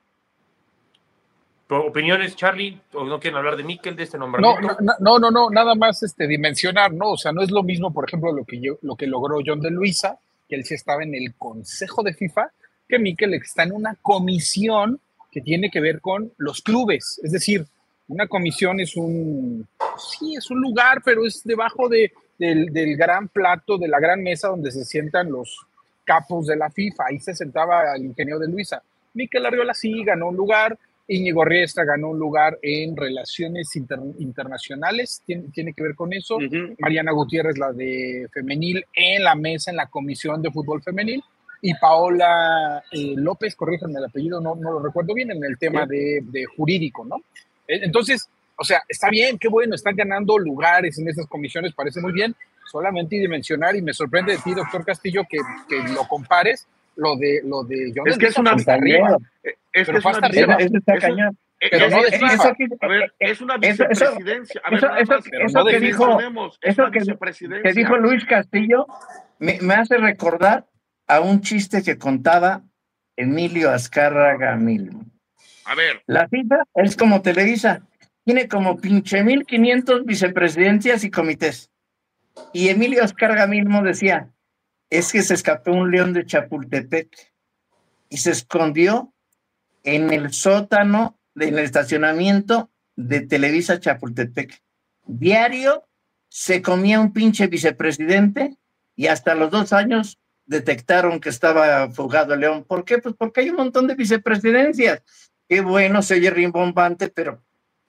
¿Opiniones, Charlie? ¿O no quieren hablar de Mikel, de este nombramiento? No, no, no, no, no, nada más este, dimensionar, ¿no? O sea, no es lo mismo, por ejemplo, lo que, yo, lo que logró John de Luisa, que él sí estaba en el Consejo de FIFA, que Mikel está en una comisión que tiene que ver con los clubes. Es decir, una comisión es un, sí, es un lugar, pero es debajo de, del, del gran plato, de la gran mesa donde se sientan los capos de la FIFA. Ahí se sentaba el ingeniero de Luisa. Mikel Arriola sí ganó un lugar. Íñigo Riestra ganó un lugar en relaciones inter, internacionales, tiene, tiene que ver con eso. Uh-huh. Mariana Gutiérrez, la de femenil, en la mesa, en la comisión de fútbol femenil. Y Paola eh, López, corríjanme el apellido, no, no lo recuerdo bien, en el tema de, de jurídico, ¿no? Entonces, o sea, está bien, qué bueno, están ganando lugares en esas comisiones, parece muy bien, solamente dimensionar, y me sorprende de ti, doctor Castillo, que, que lo compares, lo de lo de John es que es una arriba. Es que es una arriba. Eso está cañón. Pero no de FIFA. A ver, es una vicepresidencia. A ver, eso, eso, eso que dijo, eso que, que dijo Luis Castillo me, me hace recordar a un chiste que contaba Emilio Azcárraga Milmo. A ver. La FIFA es como Televisa, tiene como pinche mil quinientos vicepresidencias y comités. Y Emilio Azcárraga Milmo decía, es que se escapó un león de Chapultepec y se escondió en el sótano del estacionamiento de Televisa Chapultepec. Diario se comía un pinche vicepresidente y hasta los dos años detectaron que estaba fugado León. ¿Por qué? Pues porque hay un montón de vicepresidencias. Qué bueno, se oye rimbombante, pero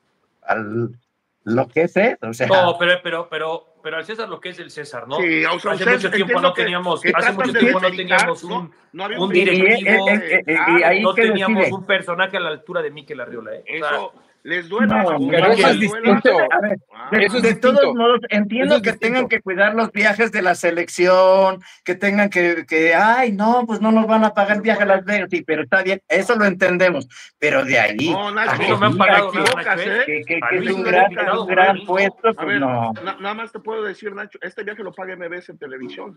al, lo que es, ¿eh? O sea, no, pero, pero, pero, pero al César lo que es el César, ¿no? Sí, o sea, hace mucho tiempo no que, teníamos, que hace mucho tiempo no teníamos un, no, no un, un directivo, y, y, y, y ahí no teníamos decide. un personaje a la altura de Mikel Arriola, ¿eh? Eso. O sea, les duele. No, pero no, eso es distinto. A ver, de, eso es de distinto. todos modos, entiendo es que distinto. tengan que cuidar los viajes de la selección, que tengan que, que, ay, no, pues no nos van a pagar el viaje a Las Vegas, sí, pero está bien, eso lo entendemos, pero de ahí, no, Nacho, a que no me han pagado que, nada, ¿eh? que, que, que es un gran, es un gran puesto, pues a ver, no. na, nada más te puedo decir, Nacho, este viaje lo paga M B S en televisión,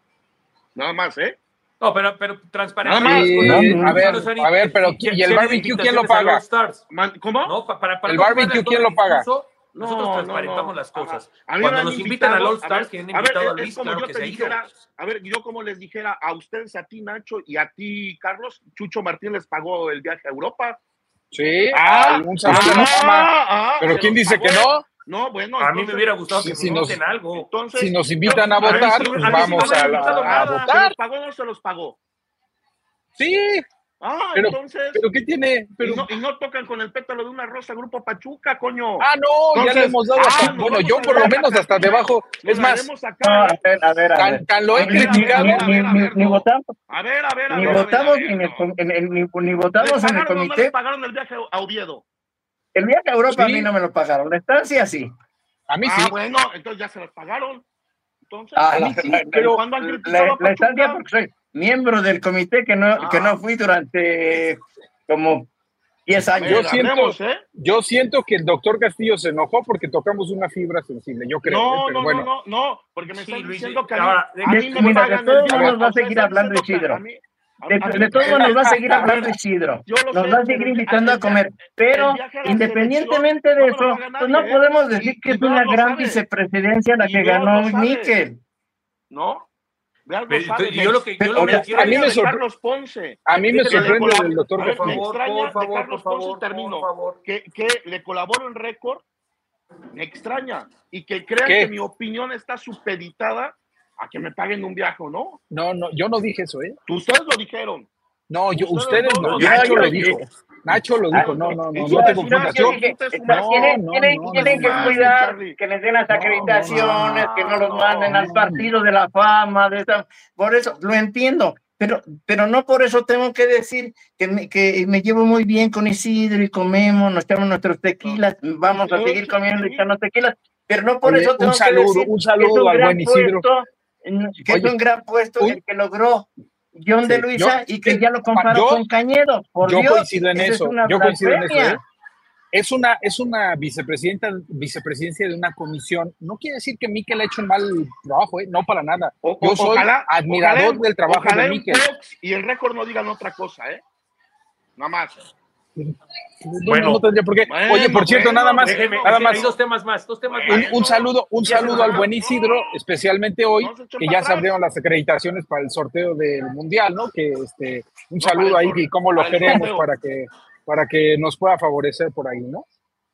nada más, ¿eh? No, pero, pero transparente. Sí, no, a ver, a ver, pero ¿y el barbecue quién lo paga? ¿Cómo? No, para, para ¿El barbecue quién lo paga? Nosotros no, transparentamos no, no. las cosas. A mí Cuando me nos han invitan al invitado, All Stars, que han a ver, invitado a es Luis, como claro yo que te se ha ido. dijera, a ver, yo como les dijera a ustedes, a ti, Nacho, y a ti, Carlos, Chucho Martín les pagó el viaje a Europa. Sí, ah, algún salón de la fama. ah, Pero ¿quién dice pagó? que no? No, bueno, a entonces, mí me hubiera gustado que si nos nos, inviten algo. Entonces, si nos invitan a yo, votar, a pues mí, vamos a, no a, a votar. ¿Se los pagó o no se los pagó? Sí. Ah, pero, entonces. ¿Pero qué tiene? Pero... Y, no, y no tocan con el pétalo de una rosa, Grupo Pachuca, coño. Ah, no, entonces, ya le hemos dado. Ah, hasta, bueno, yo por lo menos hasta debajo. Es más, no, a ver, a ver, a tan, ver. tan lo he Ni, criticado. ni, ni, ni, ni, ni votamos. A ver, a ver, a ni ver. Votamos, a ver, a ver, ni, no. en el, ni, ni votamos en el comité. No les pagaron el viaje a Oviedo. El viaje a Europa ¿Sí? a mí no me lo pagaron. La estancia sí. A mí ah, sí. bueno, entonces ya se los pagaron. Entonces, ah, a la, mí sí, la, pero la, cuando han la, criticado la estancia porque soy miembro del comité que no, ah. que no fui durante como diez años. Yo siento, Hablemos, ¿eh? yo siento que el doctor Castillo se enojó porque tocamos una fibra sensible, yo creo. No, ¿eh? Pero no, bueno. no, no, no, porque me Sí, están Luis, diciendo que ahora, a mí, a mí de, me mira, pagan de todos el modos viaje. nos va a seguir hablando Isidro. A mí, a, De, a mí, de todos modos nos va a seguir hablando Isidro. Nos sé, va a seguir invitando a comer. Pero independientemente de eso, pues no podemos decir que es una gran vicepresidencia la que ganó Mikel. ¿No? Pero, yo lo que, yo lo que a mí me sorprende Carlos Ponce. A mí me sorprende del doctor Castillo. Castillo. Por favor, por favor, por favor, termino. Por favor. Que, que le colaboro en récord, me extraña. Y que crean ¿Qué? que mi opinión está supeditada a que me paguen un viaje, ¿no? No, no, yo no dije eso, ¿eh? Ustedes lo dijeron. No, yo, ustedes, ustedes no. no, Nacho yo, lo yo, dijo. yo, Nacho lo dijo. No, no, no, no te confundas. Yo, tienen no, tienen, no, tienen no, que no, cuidar Charlie. que les den las No, acreditaciones, no, que no los no, manden al no. partido de la fama, de esa, por eso lo entiendo, pero, pero no por eso tengo que decir que me, que me llevo muy bien con Isidro y comemos, nos echamos nuestros tequilas, vamos a seguir comiendo y echando tequilas, pero no por Oye, eso tengo un saludo, que decir un saludo que es un al gran buen Isidro. puesto, que Oye, es un gran puesto un- el que logró John Sí, de Luisa yo- y que ya lo comparo yo- con Cañedo. Por yo Dios, coincido en esa eso. es una Yo coincido en eso, blasfemia. ¿eh? Es una, es una vicepresidenta, vicepresidencia de una comisión. No quiere decir que Mikel ha hecho un mal trabajo, ¿eh? No para nada. O- Yo o- soy ojalá, admirador ojalá en- del trabajo ojalá de en Mikel. Fox y el récord no digan otra cosa, ¿eh? Nada más. Bueno, no, no tendría por qué. Bueno, Oye, por cierto, bueno, nada más, Déjeme, nada sí, más. hay dos temas más, dos temas Un, más. un saludo, un Ya se saludo nos al va. buen Isidro, especialmente hoy, No se echen que para ya se atrás. abrieron las acreditaciones para el sorteo del mundial, ¿no? Que este, un No, saludo para el ahí sorteo, y cómo lo para el queremos sorteo. para que, para que nos pueda favorecer por ahí, ¿no?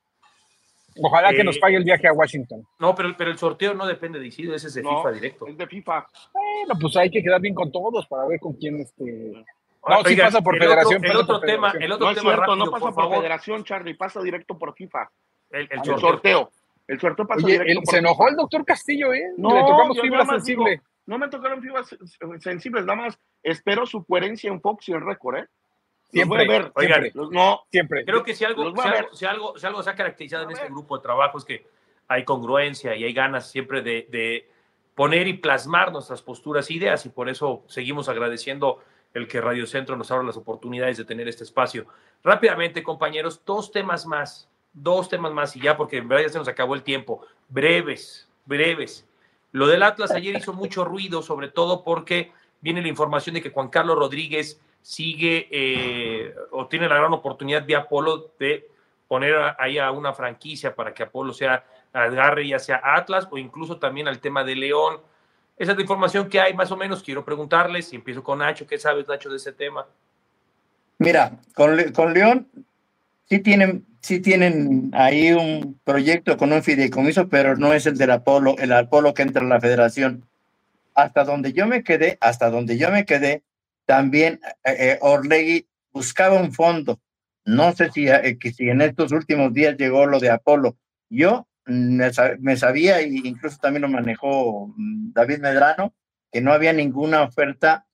Ojalá que Eh, nos pague el viaje a Washington. No, pero, pero el sorteo no depende de Isidro, ese es de No, FIFA directo. es de FIFA. Bueno, pues hay que quedar bien con todos para ver con quién este. No, sí Oigan, pasa por el federación. Otro, el pasa otro por tema, federación. el otro No es tema cierto, rápido, no pasa por por, favor. federación, Charlie, pasa directo por FIFA. El, el El sorteo. sorteo. El sorteo pasa Oye, directo él, por se enojó FIFA. el doctor Castillo, ¿eh? No, Le tocamos yo fibra nada más sensible. digo, no me tocaron fibras sen- sensibles, nada más espero su coherencia en Fox y en récord, ¿eh? Los voy a Siempre, ver. Oigan, siempre, Los- no, siempre. Creo que si algo, Los voy si a ver. algo, si algo, si algo se ha caracterizado en este grupo de trabajo es que hay congruencia y hay ganas siempre de, de poner y plasmar nuestras posturas e ideas, y por eso seguimos agradeciendo el que Radio Centro nos abra las oportunidades de tener este espacio. Rápidamente, compañeros, dos temas más, dos temas más y ya, porque en verdad ya se nos acabó el tiempo. Breves, breves. Lo del Atlas ayer hizo mucho ruido, sobre todo porque viene la información de que Juan Carlos Rodríguez sigue eh, o tiene la gran oportunidad vía Apolo de poner a- ahí a una franquicia para que Apolo sea agarre ya sea a Atlas o incluso también al tema de León. Esa es la información que hay más o menos. Quiero preguntarles, y empiezo con Nacho, ¿qué sabes, Nacho, de ese tema? Mira, con, Le- con León sí tienen, sí tienen ahí un proyecto con un fideicomiso, pero no es el del Apolo, el Apolo que entra a la federación. Hasta donde yo me quedé, hasta donde yo me quedé, también eh, Orlegui buscaba un fondo. No sé si, eh, que si en estos últimos días llegó lo de Apolo. Yo me, me sabía, e incluso también lo manejó David Medrano, que no había ninguna oferta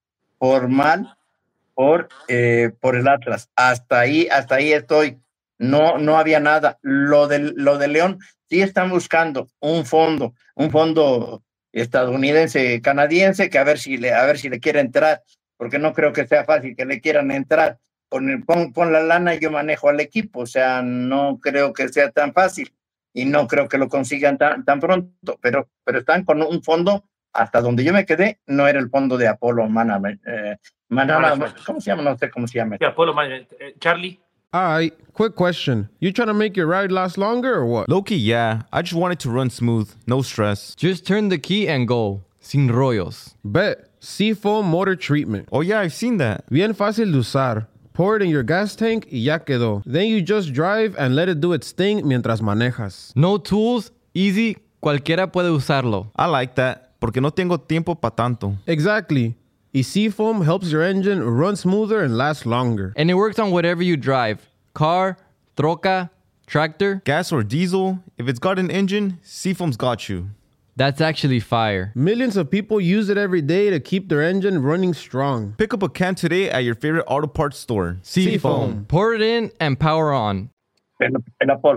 formal por, eh, por el Atlas. Hasta ahí, hasta ahí estoy. No, no había nada. Lo de, lo de León, sí están buscando un fondo, un fondo estadounidense, canadiense, que a ver si le, a ver si le quiere entrar, porque no creo que sea fácil que le quieran entrar. Pon, pon, pon la lana y yo manejo al equipo, o sea, no creo que sea tan fácil y no creo que lo consigan tan, tan pronto, pero, pero están con un fondo, hasta donde yo me quedé, no era el fondo de Apolo Management. Eh, Management, ¿cómo se llama? No sé cómo se llama. De Apolo Management. Eh, Charlie. All right, quick question. You trying to make your ride last longer or what? Low-key, yeah. I just want it to run smooth, no stress. Just turn the key and go. Sin rollos. Bet. Seafoam Motor Treatment. Oh yeah, I've seen that. Bien fácil de usar. Pour it in your gas tank y ya quedó. Then you just drive and let it do its thing mientras manejas. No tools, easy, cualquiera puede usarlo. I like that, porque no tengo tiempo pa' tanto. Exactly. Y Seafoam helps your engine run smoother and last longer. And it works on whatever you drive. Car, troca, tractor. Gas or diesel, if it's got an engine, Seafoam's got you. That's actually fire. Millions of people use it every day to keep their engine running strong. Pick up a can today at your favorite auto parts store. Seafoam. Pour it in and power on. El, el Apolo.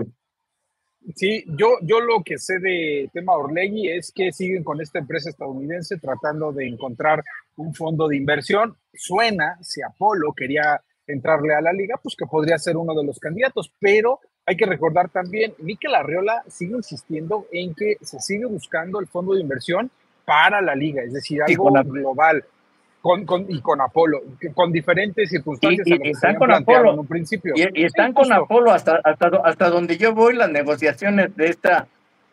Sí, yo, yo lo que sé de tema Orlegui es que siguen con esta empresa estadounidense tratando de encontrar un fondo de inversión. Suena, si Apolo quería entrarle a la liga, pues que podría ser uno de los candidatos, pero hay que recordar también, Mikel Arriola sigue insistiendo en que se sigue buscando el fondo de inversión para la liga, es decir, algo global, con, con, y con Apolo, con diferentes circunstancias. Y, y, y están con Apolo, en un principio. Y, y están sí, con justo. Apolo hasta, hasta, hasta donde yo voy, las negociaciones de esta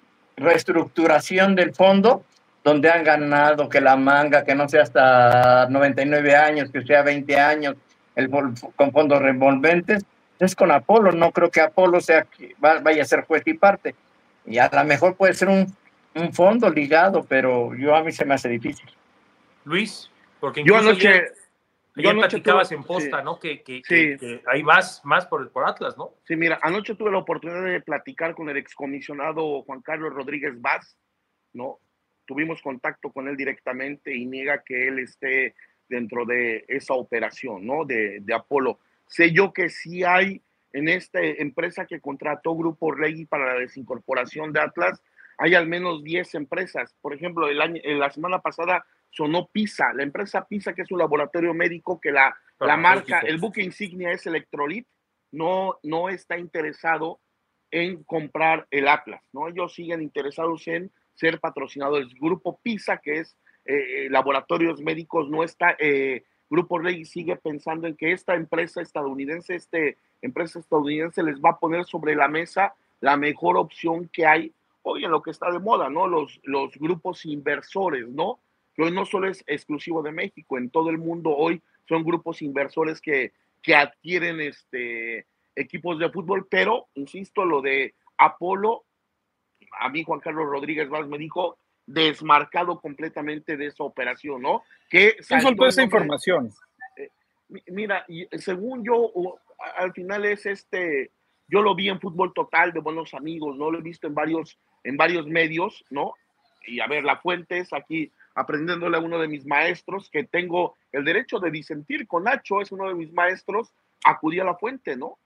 reestructuración del fondo, donde han ganado que la manga, que no sea hasta noventa y nueve años, que sea veinte años, el, con fondos revolventes, es con Apolo. No creo que Apolo sea, vaya a ser juez y parte. Y a lo mejor puede ser un, un fondo ligado, pero yo a mí se me hace difícil. Luis, porque yo anoche, ayer, yo ayer anoche platicabas tuve, en posta, sí, ¿no? Que, que, sí. que, que hay más, más por, por Atlas, ¿no? Sí, mira, anoche tuve la oportunidad de platicar con el excomisionado Juan Carlos Rodríguez Vaz, ¿no? Tuvimos contacto con él directamente y niega que él esté dentro de esa operación, ¿no? De, de Apolo. Sé yo que sí hay en esta empresa que contrató Grupo Orlegui para la desincorporación de Atlas, hay al menos diez empresas. Por ejemplo, el año, la semana pasada sonó PISA, la empresa PISA, que es un laboratorio médico que la, ah, la marca, el buque insignia es Electrolit, no, no está interesado en comprar el Atlas, ¿no? Ellos siguen interesados en ser patrocinadores. Grupo PISA, que es eh, laboratorios médicos, no está... Eh, Grupo Orlegui sigue pensando en que esta empresa estadounidense, este empresa estadounidense les va a poner sobre la mesa la mejor opción que hay hoy en lo que está de moda, ¿no? Los, los grupos inversores, ¿no? Que hoy no solo es exclusivo de México, en todo el mundo hoy son grupos inversores que, que adquieren este, equipos de fútbol, pero, insisto, lo de Apolo, a mí Juan Carlos Rodríguez Vaz me dijo, desmarcado completamente de esa operación, ¿no? Que ¿Quién soltó esa información? Eh, mira, y según yo, al final es este, yo lo vi en Fútbol Total de Buenos Amigos, ¿no? Lo he visto en varios, en varios medios, ¿no? Y a ver, la fuente es aquí, aprendiéndole a uno de mis maestros, que tengo el derecho de disentir con Nacho, es uno de mis maestros, acudí a la fuente, ¿no?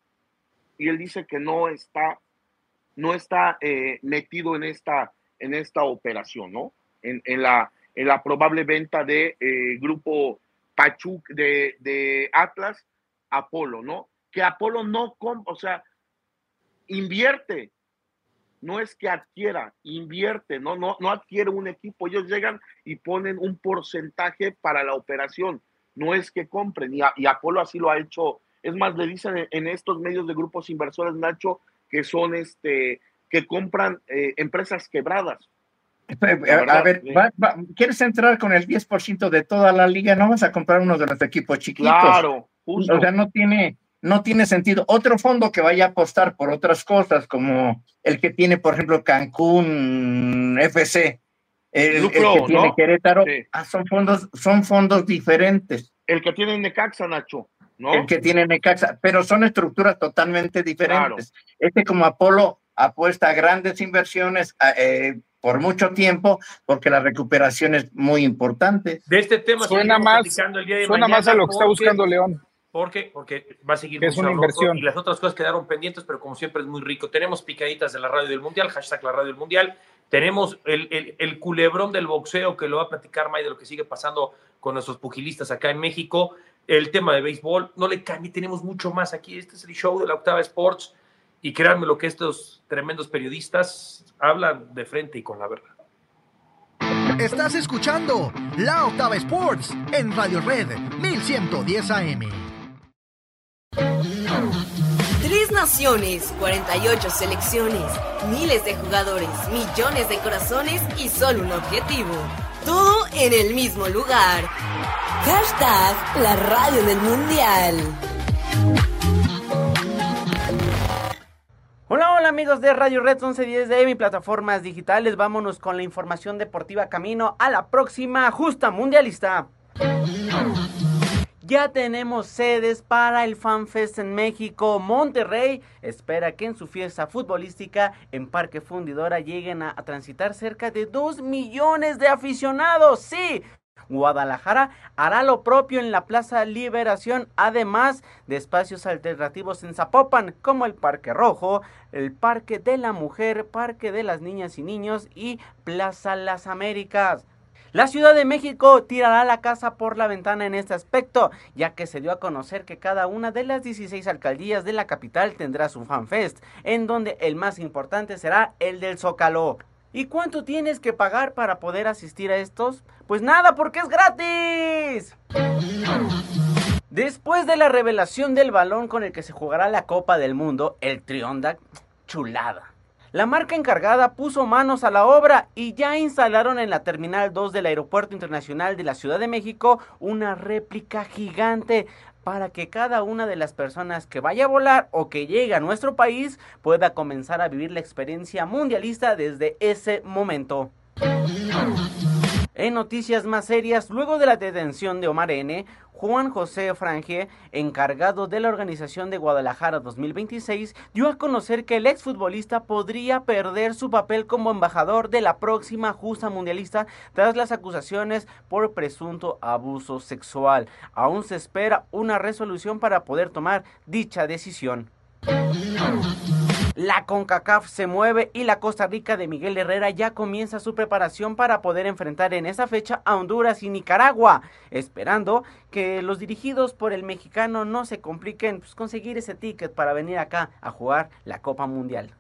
Y él dice que no está, no está eh, metido en esta en esta operación, ¿no? En, en, la, en la probable venta de eh, Grupo Pachuca, de, de Atlas, Apolo, ¿no? Que Apolo no, o sea, invierte, no es que adquiera, invierte, ¿no? No, no adquiere un equipo, ellos llegan y ponen un porcentaje para la operación, no es que compren, y, a, y Apolo así lo ha hecho, es más, le dicen en, en estos medios de grupos inversores, Nacho, que son este... que compran eh, empresas quebradas. A, a ver, va, va, ¿quieres entrar con el diez por ciento de toda la liga? No vas a comprar uno de los equipos chiquitos. Claro, justo. O sea, no tiene, no tiene sentido. Otro fondo que vaya a apostar por otras cosas, como el que tiene, por ejemplo, Cancún F C, el, Lucro, el que tiene ¿no? Querétaro, Sí. ah, son fondos, son fondos diferentes. El que tiene Necaxa, Nacho, ¿no? El que tiene Necaxa, pero son estructuras totalmente diferentes. Claro. Este como Apolo apuesta a grandes inversiones eh, por mucho tiempo, porque la recuperación es muy importante. De este tema suena más, el día de suena mañana más a lo que porque, está buscando León. Porque, porque va a seguir es una inversión. Y las otras cosas quedaron pendientes, pero como siempre es muy rico. Tenemos picaditas de la radio del Mundial, hashtag la radio del Mundial. Tenemos el, el, el culebrón del boxeo, que lo va a platicar May de lo que sigue pasando con nuestros pugilistas acá en México. El tema de béisbol, no le cambie, tenemos mucho más aquí. Este es el show de la Octava Sports. Y créanme lo que estos tremendos periodistas hablan de frente y con la verdad. Estás escuchando La Octava Sports en Radio Red mil ciento diez A M. Tres naciones, cuarenta y ocho selecciones, miles de jugadores, millones de corazones y solo un objetivo. Todo en el mismo lugar. Hashtag la radio del Mundial. Hola, hola amigos de Radio Red once diez de mi plataformas digitales. Vámonos con la información deportiva camino a la próxima justa mundialista. Ya tenemos sedes para el FanFest en México. Monterrey espera que en su fiesta futbolística en Parque Fundidora lleguen a, a transitar cerca de dos millones de aficionados. ¡Sí! Guadalajara hará lo propio en la Plaza Liberación, además de espacios alternativos en Zapopan, como el Parque Rojo, el Parque de la Mujer, Parque de las Niñas y Niños y Plaza Las Américas. La Ciudad de México tirará la casa por la ventana en este aspecto, ya que se dio a conocer que cada una de las dieciséis alcaldías de la capital tendrá su FanFest, en donde el más importante será el del Zócalo. ¿Y cuánto tienes que pagar para poder asistir a estos? Pues nada, porque es gratis. Después de la revelación del balón con el que se jugará la Copa del Mundo, el Triondac, chulada. La marca encargada puso manos a la obra y ya instalaron en la Terminal dos del Aeropuerto Internacional de la Ciudad de México una réplica gigante para que cada una de las personas que vaya a volar o que llegue a nuestro país pueda comenzar a vivir la experiencia mundialista desde ese momento. En noticias más serias, luego de la detención de Omar N., Juan José Franje, encargado de la organización de Guadalajara dos mil veintiséis, dio a conocer que el exfutbolista podría perder su papel como embajador de la próxima justa mundialista tras las acusaciones por presunto abuso sexual. Aún se espera una resolución para poder tomar dicha decisión. La CONCACAF se mueve y la Costa Rica de Miguel Herrera ya comienza su preparación para poder enfrentar en esa fecha a Honduras y Nicaragua, esperando que los dirigidos por el mexicano no se compliquen pues, conseguir ese ticket para venir acá a jugar la Copa Mundial.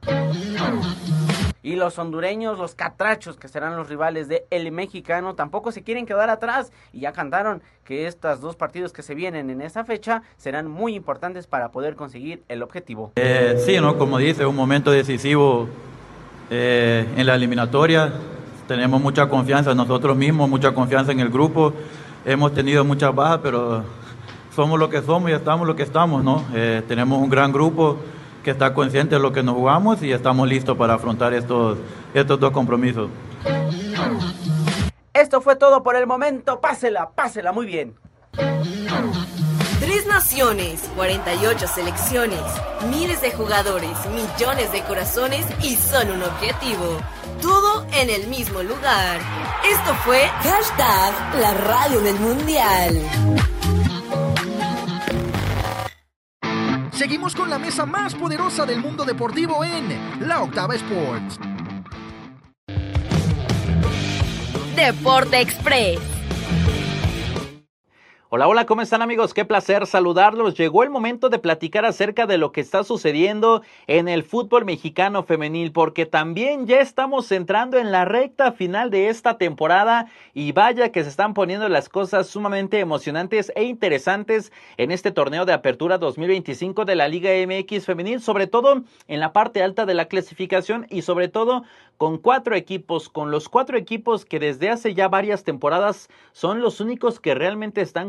Y los hondureños, los catrachos, que serán los rivales de el mexicano, tampoco se quieren quedar atrás y ya cantaron que estos dos partidos que se vienen en esa fecha serán muy importantes para poder conseguir el objetivo. Eh, sí, ¿no? Como dice, un momento decisivo eh, en la eliminatoria. Tenemos mucha confianza en nosotros mismos, mucha confianza en el grupo. Hemos tenido muchas bajas, pero somos lo que somos y estamos lo que estamos, ¿no? Eh, tenemos un gran grupo que está consciente de lo que nos jugamos y estamos listos para afrontar estos, estos dos compromisos. Esto fue todo por el momento. Pásela, pásela muy bien. Tres naciones, cuarenta y ocho selecciones, miles de jugadores, millones de corazones y solo un objetivo. Todo en el mismo lugar. Esto fue hashtag la radio del Mundial. Seguimos con la mesa más poderosa del mundo deportivo en La Octava Sports. Deporte Express. Hola, hola, ¿cómo están amigos? Qué placer saludarlos. Llegó el momento de platicar acerca de lo que está sucediendo en el fútbol mexicano femenil, porque también ya estamos entrando en la recta final de esta temporada y vaya que se están poniendo las cosas sumamente emocionantes e interesantes en este torneo de apertura dos mil veinticinco de la Liga M X femenil, sobre todo en la parte alta de la clasificación y sobre todo con cuatro equipos, con los cuatro equipos que desde hace ya varias temporadas son los únicos que realmente están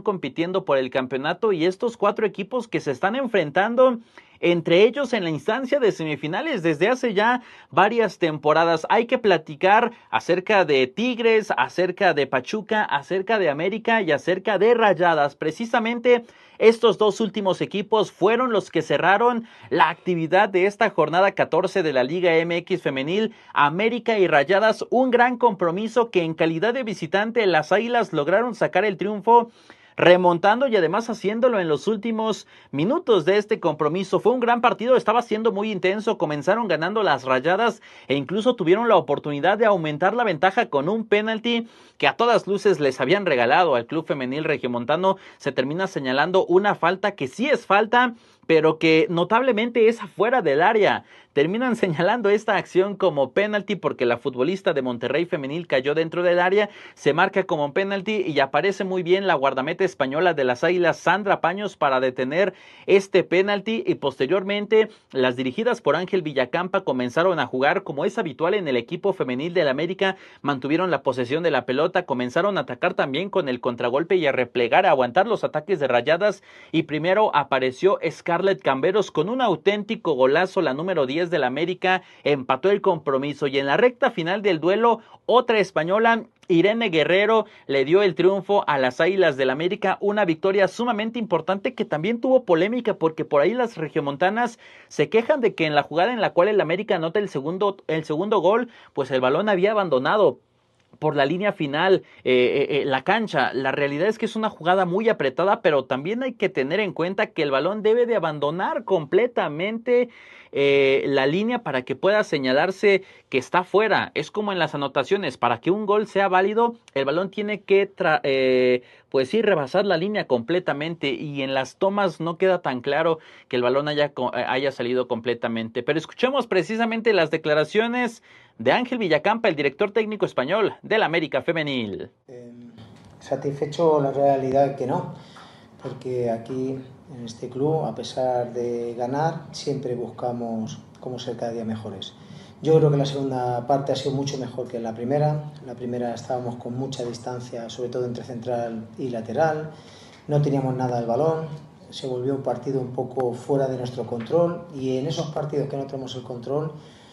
compitiendo por el campeonato y estos cuatro equipos que se están enfrentando entre ellos en la instancia de semifinales desde hace ya varias temporadas. Hay que platicar acerca de Tigres, acerca de Pachuca, acerca de América y acerca de Rayadas. Precisamente estos dos últimos equipos fueron los que cerraron la actividad de esta jornada catorce de la Liga M X Femenil. América y Rayadas, un gran compromiso que en calidad de visitante las Águilas lograron sacar el triunfo, remontando y además haciéndolo en los últimos minutos de este compromiso. Fue un gran partido, estaba siendo muy intenso, comenzaron ganando las Rayadas e incluso tuvieron la oportunidad de aumentar la ventaja con un penalti que a todas luces les habían regalado al club femenil regiomontano. Se termina señalando una falta que sí es falta, pero que notablemente es afuera del área. Terminan señalando esta acción como penalti porque la futbolista de Monterrey femenil cayó dentro del área, se marca como penalti y aparece muy bien la guardameta española de las Águilas, Sandra Paños, para detener este penalti, y posteriormente las dirigidas por Ángel Villacampa comenzaron a jugar como es habitual en el equipo femenil del América, mantuvieron la posesión de la pelota, comenzaron a atacar también con el contragolpe y a replegar, a aguantar los ataques de Rayadas, y primero apareció Scarlett Camberos con un auténtico golazo, la número diez de la América, empató el compromiso, y en la recta final del duelo, otra española, Irene Guerrero, le dio el triunfo a las Águilas del América, una victoria sumamente importante que también tuvo polémica porque por ahí las regiomontanas se quejan de que en la jugada en la cual el América anota el segundo, el segundo gol, pues el balón había abandonado por la línea final eh, eh, eh, la cancha. La realidad es que es una jugada muy apretada, pero también hay que tener en cuenta que el balón debe de abandonar completamente eh, la línea para que pueda señalarse que está fuera. Es como en las anotaciones, para que un gol sea válido, el balón tiene que tra- eh, pues sí, rebasar la línea completamente, y en las tomas no queda tan claro que el balón haya, haya salido completamente. Pero escuchemos precisamente las declaraciones de Ángel Villacampa, el director técnico español del América Femenil. Eh, satisfecho, la realidad que no, porque aquí en este club, a pesar de ganar, siempre buscamos cómo ser cada día mejores. Yo creo que la segunda parte ha sido mucho mejor que la primera. La primera estábamos con mucha distancia, sobre todo entre central y lateral, no teníamos nada del balón, se volvió un partido un poco fuera de nuestro control, y en esos partidos que no tenemos el control,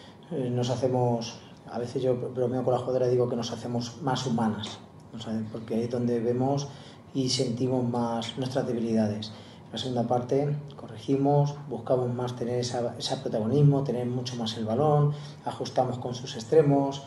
nos hacemos, a veces yo bromeo con la jugadora, digo que nos hacemos más humanas, ¿no? Porque ahí es donde vemos y sentimos más nuestras debilidades. En la segunda parte corregimos, buscamos más tener esa, ese protagonismo, tener mucho más el balón, ajustamos con sus extremos,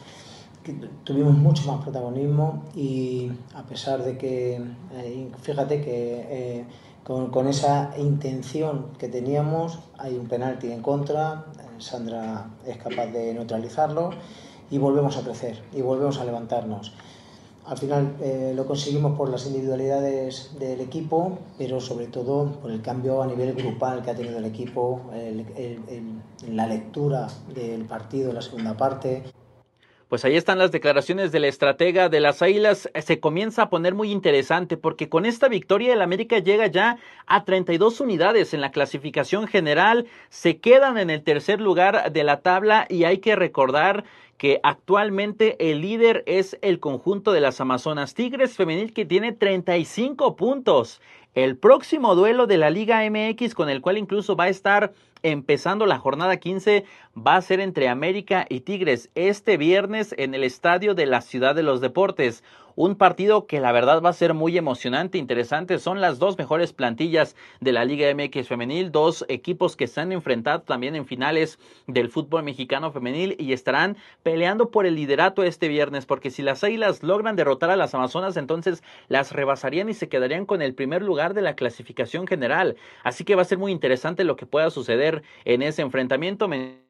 tuvimos mucho más protagonismo, y a pesar de que, eh, fíjate que eh, con, con esa intención que teníamos, hay un penalti en contra, Sandra es capaz de neutralizarlo y volvemos a crecer y volvemos a levantarnos. Al final eh, lo conseguimos por las individualidades del equipo, pero sobre todo por el cambio a nivel grupal que ha tenido el equipo, el, el, el, la lectura del partido en la segunda parte. Pues ahí están las declaraciones del estratega de las Águilas. Se comienza a poner muy interesante porque con esta victoria el América llega ya a treinta y dos unidades en la clasificación general. Se quedan en el tercer lugar de la tabla, y hay que recordar que actualmente el líder es el conjunto de las Amazonas Tigres Femenil, que tiene treinta y cinco puntos. El próximo duelo de la Liga M X, con el cual incluso va a estar empezando la jornada quince, va a ser entre América y Tigres este viernes en el estadio de la Ciudad de los Deportes. Un partido que la verdad va a ser muy emocionante, interesante. Son las dos mejores plantillas de la Liga M X Femenil, dos equipos que se han enfrentado también en finales del fútbol mexicano femenil y estarán peleando por el liderato este viernes, porque si las Águilas logran derrotar a las Amazonas, entonces las rebasarían y se quedarían con el primer lugar de la clasificación general. Así que va a ser muy interesante lo que pueda suceder en ese enfrentamiento.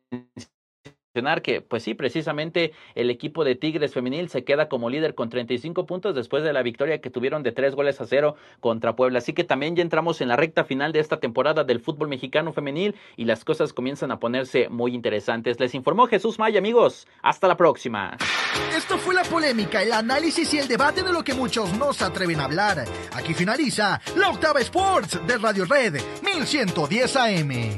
Que pues sí, precisamente el equipo de Tigres Femenil se queda como líder con treinta y cinco puntos después de la victoria que tuvieron de tres goles a cero contra Puebla. Así que también ya entramos en la recta final de esta temporada del fútbol mexicano femenil y las cosas comienzan a ponerse muy interesantes. Les informó Jesús Maya, amigos. Hasta la próxima. Esto fue la polémica, el análisis y el debate de lo que muchos no se atreven a hablar. Aquí finaliza La Octava Sports de Radio Red mil ciento diez A M.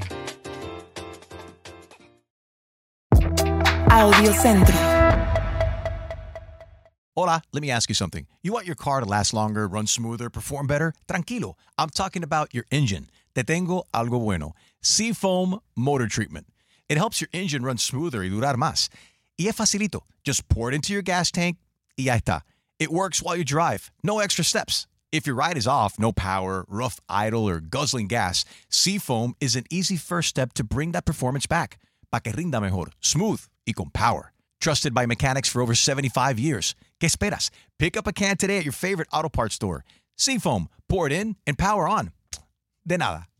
Audio Centro. Hola, let me ask you something. You want your car to last longer, run smoother, perform better? Tranquilo. I'm talking about your engine. Te tengo algo bueno. Seafoam Motor Treatment. It helps your engine run smoother y durar más. Y es facilito. Just pour it into your gas tank y ya está. It works while you drive. No extra steps. If your ride is off, no power, rough idle, or guzzling gas, Seafoam is an easy first step to bring that performance back. Pa que rinda mejor, smooth y con power. Trusted by mechanics for over seventy-five years. ¿Qué esperas? Pick up a can today at your favorite auto parts store. Seafoam, pour it in and power on. De nada.